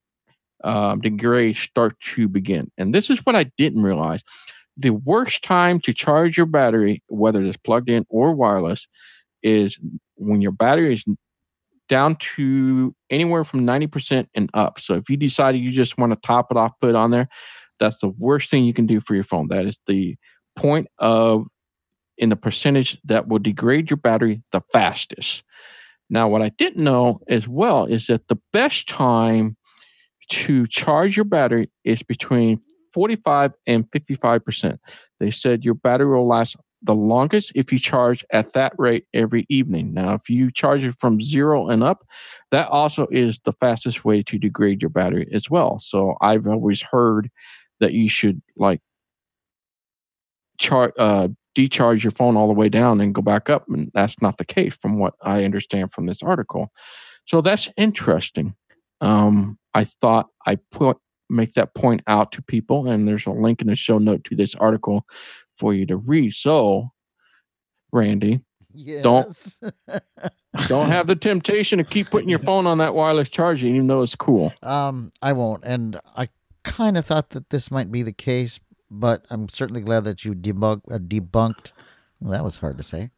degrade start to begin. And this is what I didn't realize. The worst time to charge your battery, whether it's plugged in or wireless, is when your battery is down to anywhere from 90% and up. So if you decided you just want to top it off, put it on there, that's the worst thing you can do for your phone. That is the point in the percentage that will degrade your battery the fastest. Now, what I didn't know as well is that the best time to charge your battery is between 45 and 55%. They said your battery will last the longest if you charge at that rate every evening. Now, if you charge it from 0 and up, that also is the fastest way to degrade your battery as well. So I've always heard that you should decharge your phone all the way down and go back up, and that's not the case from what I understand from this article. So that's interesting. I thought I'd make that point out to people, and there's a link in the show note to this article for you to read. So, Randy, yes. don't have the temptation to keep putting your phone on that wireless charging, even though it's cool. I won't, and I kind of thought that this might be the case, but I'm certainly glad that you debunked. Well, that was hard to say.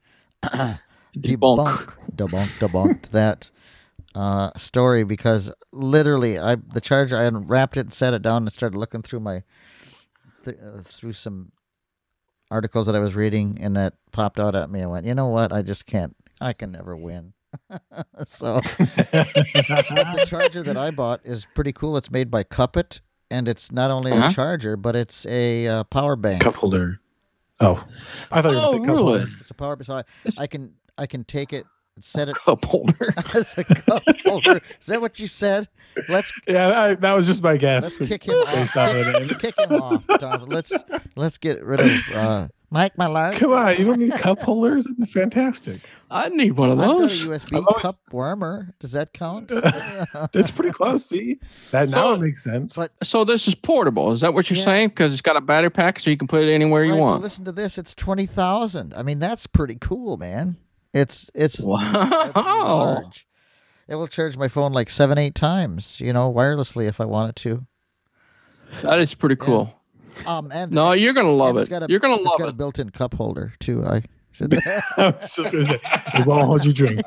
Debunked that story, because literally the charger, I unwrapped it, set it down, and started looking through through some articles that I was reading, and that popped out at me. I went, you know what? I can never win. So the charger that I bought is pretty cool. It's made by Cuppet, and it's not only a charger, but it's a power bank. Cup holder. Oh, I thought you were going to say cup holder. It's a power bank. So I can take it, set it. Cup holder. It's a cup holder. Is that what you said? That was just my guess. Let's kick him off. Kick him off, Tom. Let's get rid of Mike Millard. Come on, you don't need cup holders? It's fantastic. I need one of those. I've got a USB cup warmer. Does that count? That's pretty close. See, now it makes sense. So this is portable. Is that what you're saying? Because it's got a battery pack, so you can put it anywhere you want. Well, listen to this. It's 20,000. I mean, that's pretty cool, man. It's wow. Large. It will charge my phone like 7-8 times, wirelessly if I wanted to. That is pretty cool. And you're gonna love it. You're gonna love it. It's got a built-in cup holder too. I should. I was just gonna say, it won't hold your drink.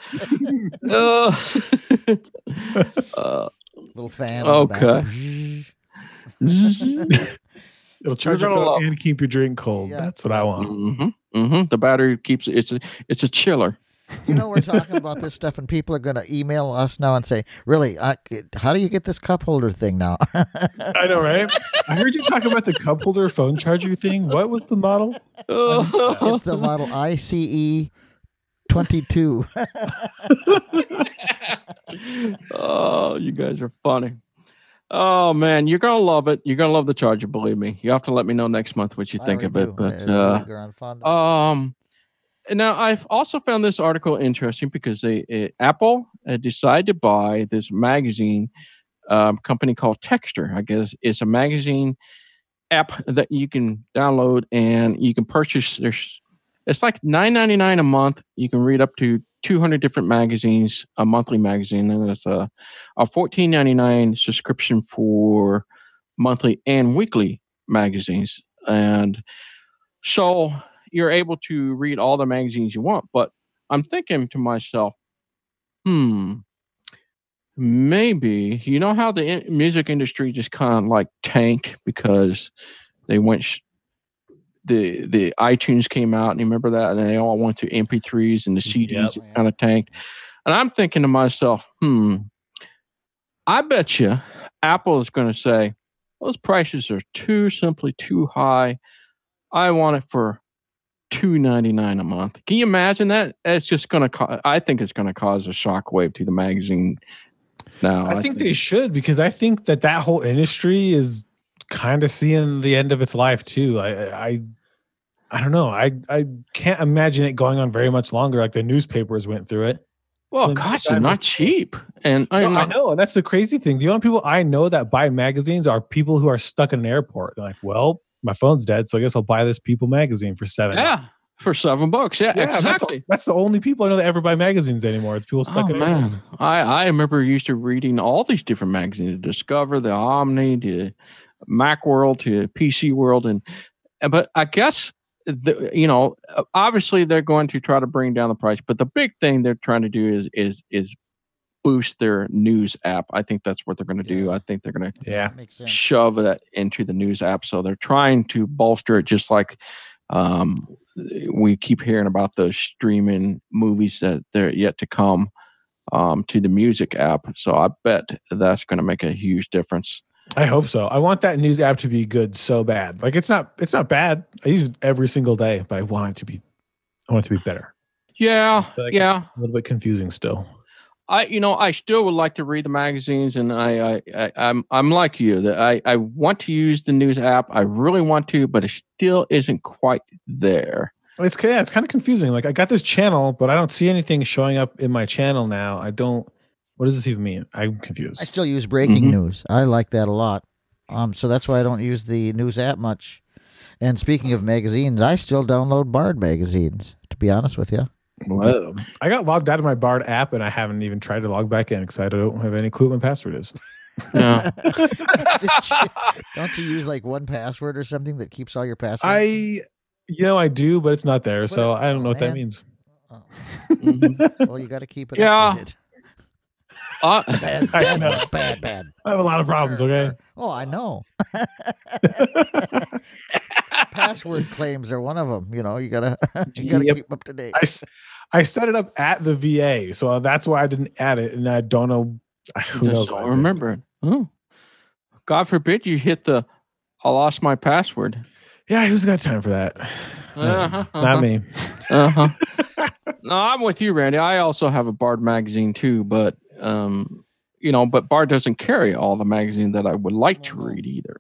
Little fan. Okay. It'll charge your phone and keep your drink cold. Yeah. That's what I want. Mm-hmm. Mm-hmm. The battery keeps it's a chiller. We're talking about this stuff, and people are going to email us now and say, "Really, how do you get this cup holder thing now?" I know, right? I heard you talk about the cup holder phone charger thing. What was the model? It's the model ICE 22. Oh, you guys are funny. Oh man, you're gonna love it. You're gonna love the charger. Believe me. You have to let me know next month what you think of it. But now I've also found this article interesting because Apple decided to buy this magazine company called Texter. I guess it's a magazine app that you can download and you can purchase. It's like $9.99 a month. You can read up to 200 different magazines, a monthly magazine. And there's a $14.99 subscription for monthly and weekly magazines. And so you're able to read all the magazines you want. But I'm thinking to myself, maybe, you know how the music industry just kind of like tanked because they went the iTunes came out, and you remember that, and they all went to MP3s and the CDs kind of tanked. And I'm thinking to myself, I bet you Apple is going to say those prices are simply too high. I want it for $2.99 a month. Can you imagine that? It's just going to. I think it's going to cause a shockwave to the magazine. Now, I think they should, because I think that whole industry is kind of seeing the end of its life too. I don't know. I can't imagine it going on very much longer. Like the newspapers went through it. Well, gosh, they're not cheap. And I know. And that's the crazy thing. The only people I know that buy magazines are people who are stuck in an airport. They're like, well, my phone's dead, so I guess I'll buy this People magazine for $7. Yeah, for $7. Yeah, exactly. That's the only people I know that ever buy magazines anymore. It's people stuck in an airport. I remember used to reading all these different magazines, Discover, the Omni, the Macworld, to PC World. But I guess, obviously they're going to try to bring down the price, but the big thing they're trying to do is boost their news app. I think that's what they're going to do. I think they're going to shove that into the news app. So they're trying to bolster it, just like we keep hearing about those streaming movies that they're yet to come to the music app. So I bet that's going to make a huge difference. I hope so. I want that news app to be good so bad. Like it's not bad. I use it every single day, but I want it to be better. Yeah. Like it's a little bit confusing still. I still would like to read the magazines, and I'm like you, that I want to use the news app. I really want to, but it still isn't quite there. It's kind of confusing. Like I got this channel, but I don't see anything showing up in my channel now. What does this even mean? I'm confused. I still use breaking news. I like that a lot. So that's why I don't use the news app much. And speaking of magazines, I still download Bard magazines, to be honest with you. Well, I got logged out of my Bard app, and I haven't even tried to log back in because I don't have any clue what my password is. No. Don't you use like 1Password or something that keeps all your passwords? I do, but it's not there, so I don't know what that means. Oh. Well, you got to keep it updated. Bad. I have a lot of problems, okay? Oh, I know. Password claims are one of them. You gotta keep up to date. I set it up at the VA, so that's why I didn't add it, and I don't know. Who knows? I don't remember it. Oh, God forbid you hit I lost my password. Yeah, who's got time for that? Not me. No, I'm with you, Randy. I also have a Bard magazine too, but but Bard doesn't carry all the magazine that I would like to read either.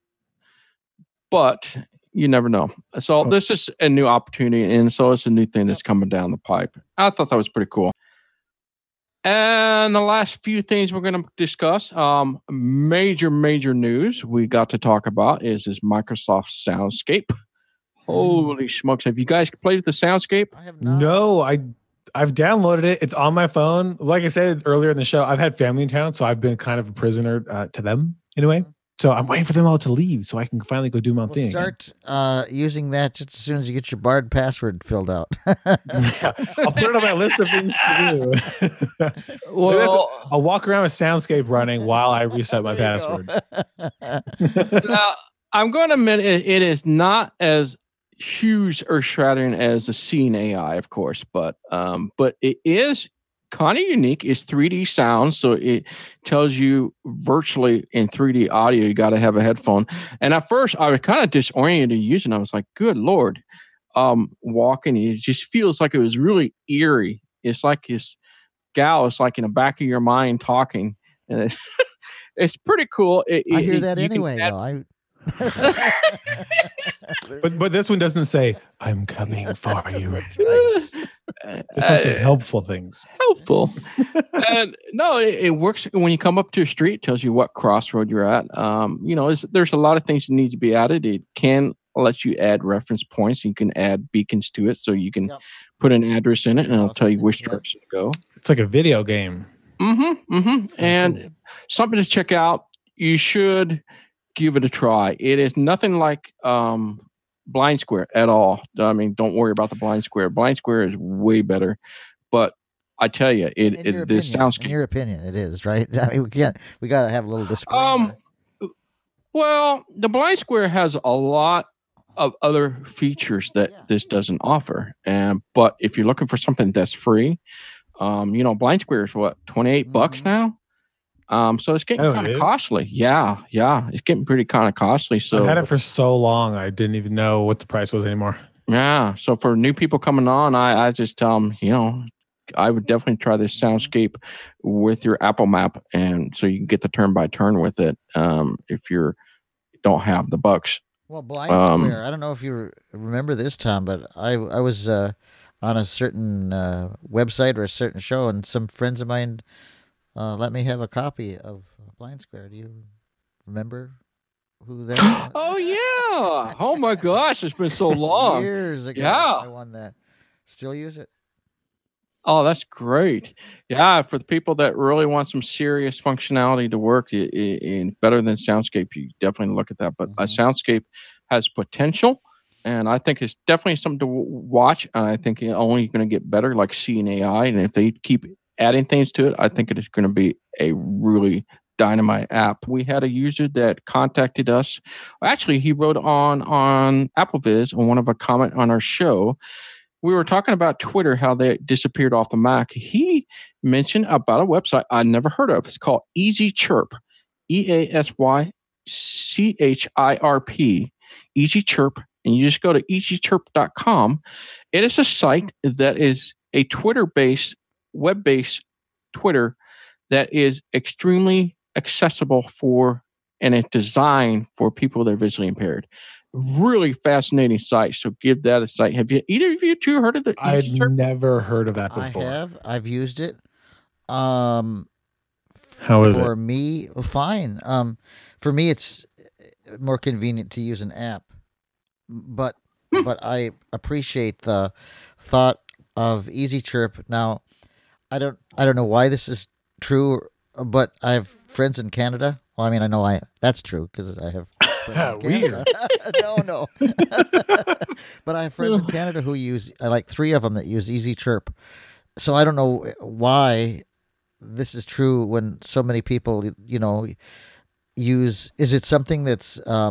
But you never know. So this is a new opportunity, and so it's a new thing that's coming down the pipe. I thought that was pretty cool. And the last few things we're going to discuss, major news we got to talk about is Microsoft Soundscape. Holy smokes. Have you guys played with the Soundscape? I have not. No, I've downloaded it. It's on my phone. Like I said earlier in the show, I've had family in town, so I've been kind of a prisoner to them in a way. So I'm waiting for them all to leave so I can finally go do my own thing. Start using that just as soon as you get your Bard password filled out. Yeah, I'll put it on my list of things to do. Well, I'll walk around with Soundscape running while I reset my password. Now, I'm going to admit it is not as huge or shattering as the Scene AI, of course, but it is kind of unique. It's 3D sound, so it tells you virtually in 3D audio. You got to have a headphone. And at first, I was kind of disoriented using it. I was like, "Good Lord!" Walking, it just feels like it was really eerie. It's like this gal is like in the back of your mind talking, and it's pretty cool. I hear that anyway, though. But this one doesn't say "I'm coming for you." That's right. This one says helpful things. Helpful. And no, it works when you come up to a street. It tells you what crossroad you're at. There's a lot of things that need to be added. It can lets you add reference points. You can add beacons to it, so you can Yep. put an address in it, and it'll tell you which Yep. direction to go. It's like a video game. And cool. something to check out. You should give it a try. It is nothing like Blind Square at all. I mean, don't worry about the Blind Square. Blind Square is way better, but I tell you, this soundscape. In your opinion, it is, right? I mean, we got to have a little disclaimer. Well, the Blind Square has a lot of other features that this doesn't offer, but if you're looking for something that's free, Blind Square is what, $28 now. So it's getting kind of costly. Yeah, it's getting pretty kind of costly. So I've had it for so long, I didn't even know what the price was anymore. Yeah, so for new people coming on, I just tell them, I would definitely try this Soundscape with your Apple Map, and so you can get the turn by turn with it. If you don't have the bucks. Well, Blind Square. I don't know if you remember this, Tom, but I was on a certain website or a certain show, and some friends of mine let me have a copy of Blind Square. Do you remember who that was? Oh, yeah. Oh, my gosh. It's been so long. Years ago. Yeah. I won that. Still use it. Oh, that's great. Yeah, for the people that really want some serious functionality to work in better than Soundscape, you definitely look at that. But Soundscape has potential, and I think it's definitely something to watch. And I think it's only going to get better, like Seeing AI. And if they keep adding things to it, I think it is going to be a really dynamite app. We had a user that contacted us. Actually, he wrote on AppleViz on one of a comment on our show. We were talking about Twitter, how they disappeared off the Mac. He mentioned about a website I never heard of. It's called Easy Chirp, EASYCHIRP, Easy Chirp, and you just go to easychirp.com. It is a site that is a Twitter-based, web-based Twitter that is extremely accessible and it's designed for people that are visually impaired. Really fascinating site. So give that a site. Have you either of you two heard of the? I've never heard of that before. I have. I've used it. How is it? For me, fine. For me, it's more convenient to use an app, but I appreciate the thought of Easy Chirp. Now, I don't know why this is true, but I have friends in Canada. Well, I mean, I know that's true because I have. Weird. No. But I have friends in Canada who use, I like 3 of them that use Easy Chirp. So I don't know why this is true when so many people, use. Is it something that's? I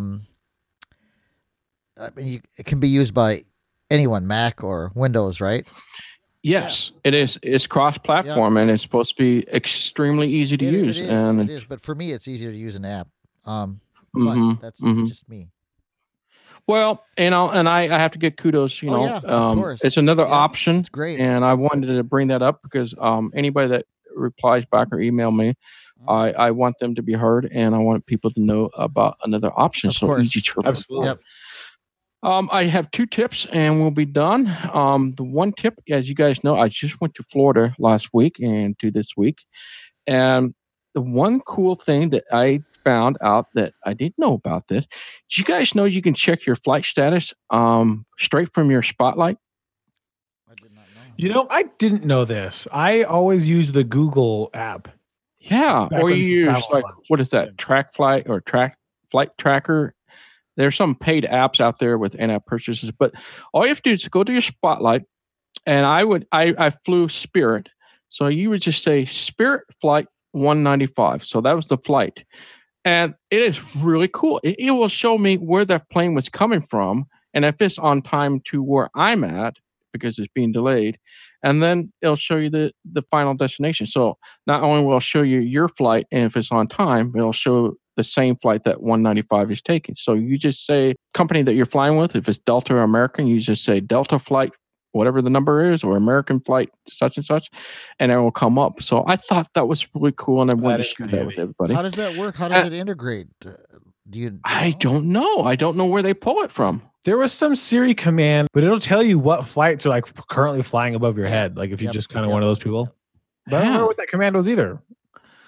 mean, it can be used by anyone, Mac or Windows, right? Yes, it is. It's cross-platform, and it's supposed to be extremely easy to use. It is, but for me, it's easier to use an app. But that's just me. Well, and I have to get kudos. Of course. It's another option. It's great, and I wanted to bring that up because anybody that replies back or email me, I want them to be heard, and I want people to know about another option. So Easy Chirp. Absolutely. Yep. I have 2 tips, and we'll be done. The one tip, as you guys know, I just went to Florida last week and to this week, and the one cool thing that I found out that I didn't know about this. Did you guys know you can check your flight status straight from your Spotlight? I did not know. I didn't know this. I always use the Google app. Yeah, or you use what is that? Track Flight or Flight Tracker. There's some paid apps out there with in-app purchases, but all you have to do is go to your Spotlight, and I flew Spirit, so you would just say Spirit Flight 195. So that was the flight. And it is really cool. It will show me where that plane was coming from and if it's on time to where I'm at because it's being delayed. And then it'll show you the final destination. So not only will it show you your flight and if it's on time, it'll show the same flight that 195 is taking. So you just say company that you're flying with. If it's Delta or American, you just say Delta Flight, whatever the number is, or American Flight such and such, and it will come up. So I thought that was really cool, and I wanted to share that with everybody. How does that work? How does it integrate? I don't know. I don't know where they pull it from. There was some Siri command, but it'll tell you what flights are like currently flying above your head. Like if you're just kind of one of those people. But I don't know what that command was either.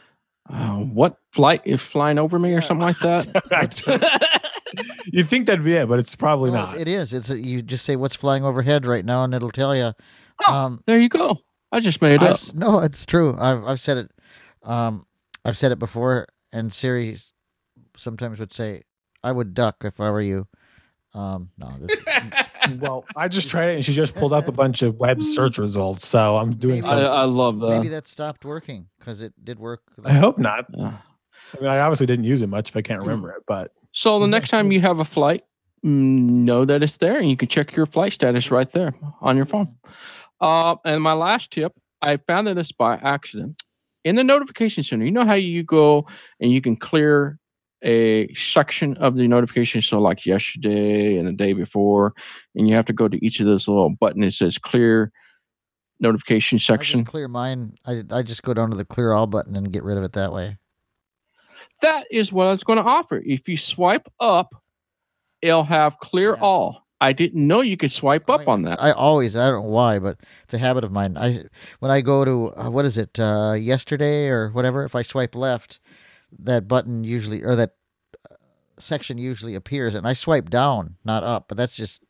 What flight is flying over me or something like that? You'd think that'd be it, but it's probably Well, not. it is. You just say what's flying overhead right now, and it'll tell you. There you go. I just made it up. No, it's true. I've said it. I've said it before, and Siri sometimes would say, "I would duck if I were you." No, this, Well, I just tried it, and she just pulled up a bunch of web search results. So I'm doing Maybe something. I love that. maybe that stopped working because it did work. I hope not. Yeah. I mean, I obviously didn't use it much if I can't remember it, but So the next time you have a flight, know that it's there, and you can check your flight status right there on your phone. And my last tip, I found this by accident. In the notification center, you know how you go and you can clear a section of the notification. So like yesterday and the day before, and you have to go to each of those little buttons that says clear notification I section. just clear mine. I just go down to the clear all button and get rid of it that way. That is what I was going to offer. If you swipe up, it'll have clear Yeah. all. I didn't know you could swipe up on that. I don't know why, but it's a habit of mine. When I go to what is it, yesterday or whatever, if I swipe left, that button usually, or that section usually appears, and I swipe down, not up. But that's just,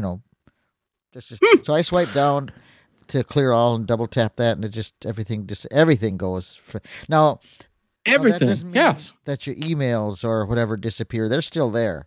so I swipe down to clear all and double tap that, and it just everything goes. Now that Everything. doesn't mean Yes. that your emails or whatever disappear. They're still there.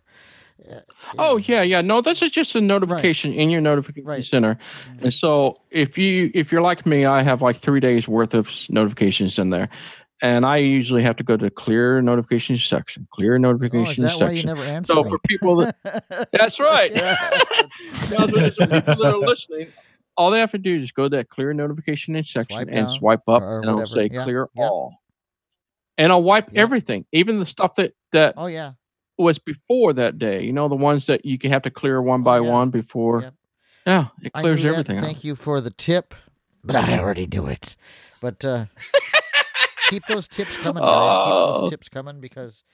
Oh yeah. No, this is just a notification in your notification Right. center. And so if you're like me, I have like 3 days worth of notifications in there. And I usually have to go to clear notification section, clear Oh, is notification that why you section. never answer So me? for people that that's right. Now, for people that are listening, all they have to do is just go to that clear notification section Swipe and down swipe up, or and it'll whatever. say Yeah, clear yeah. all. And I'll wipe Yeah. everything, even the stuff that Oh yeah. was before that day. You know, the ones that you can have to clear one by yeah. one before. Yep. Yeah, it I clears knew that. everything out. Thank you for the tip, but I already do it. But keep those tips coming, guys. Keep Oh. those tips coming because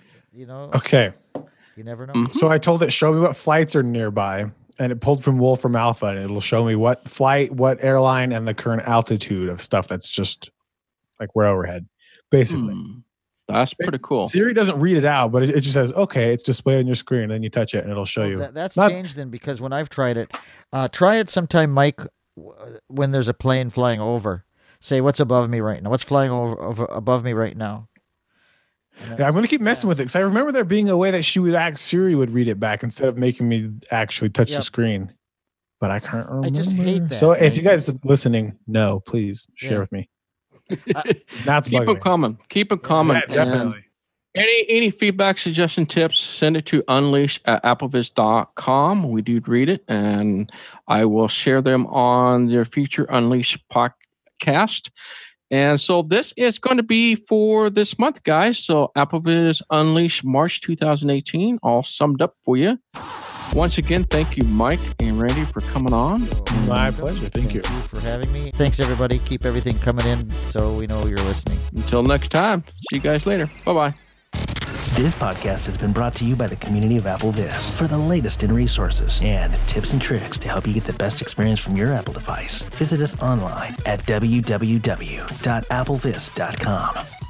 okay. you never know. Mhm. So I told it, show me what flights are nearby. And it pulled from Wolfram Alpha, and it'll show me what flight, what airline, and the current altitude of stuff that's just like we're overhead, basically. That's pretty cool. Siri doesn't read it out, but it just says, okay, it's displayed on your screen. And then you touch it, and it'll show Well, you. that's Not- changed then because when I've tried it, try it sometime, Mike, when there's a plane flying over. Say, what's above me right now? What's flying over above me right now? Yeah, I'm going to keep messing with it because I remember there being a way that Siri would read it back instead of making me actually touch the Yep. screen. But I can't remember. I just hate that. So if you Like- guys are listening, no, please share Yeah. with me. That's Keep bugging them me. coming. Keep them coming. Yeah, definitely. And any feedback, suggestion, tips, send it to unleash@applevis.com. We do read it, and I will share them on their future Unleash podcast. And so this is going to be for this month, guys. So AppleVis Unleash March 2018, all summed up for you. Once again, thank you, Mike and Randy, for coming on. My pleasure. Thank you. for having me. Thanks, everybody. Keep everything coming in so we know you're listening. Until next time, see you guys later. Bye-bye. This podcast has been brought to you by the community of AppleVis. For the latest in resources and tips and tricks to help you get the best experience from your Apple device, visit us online at www.applevis.com.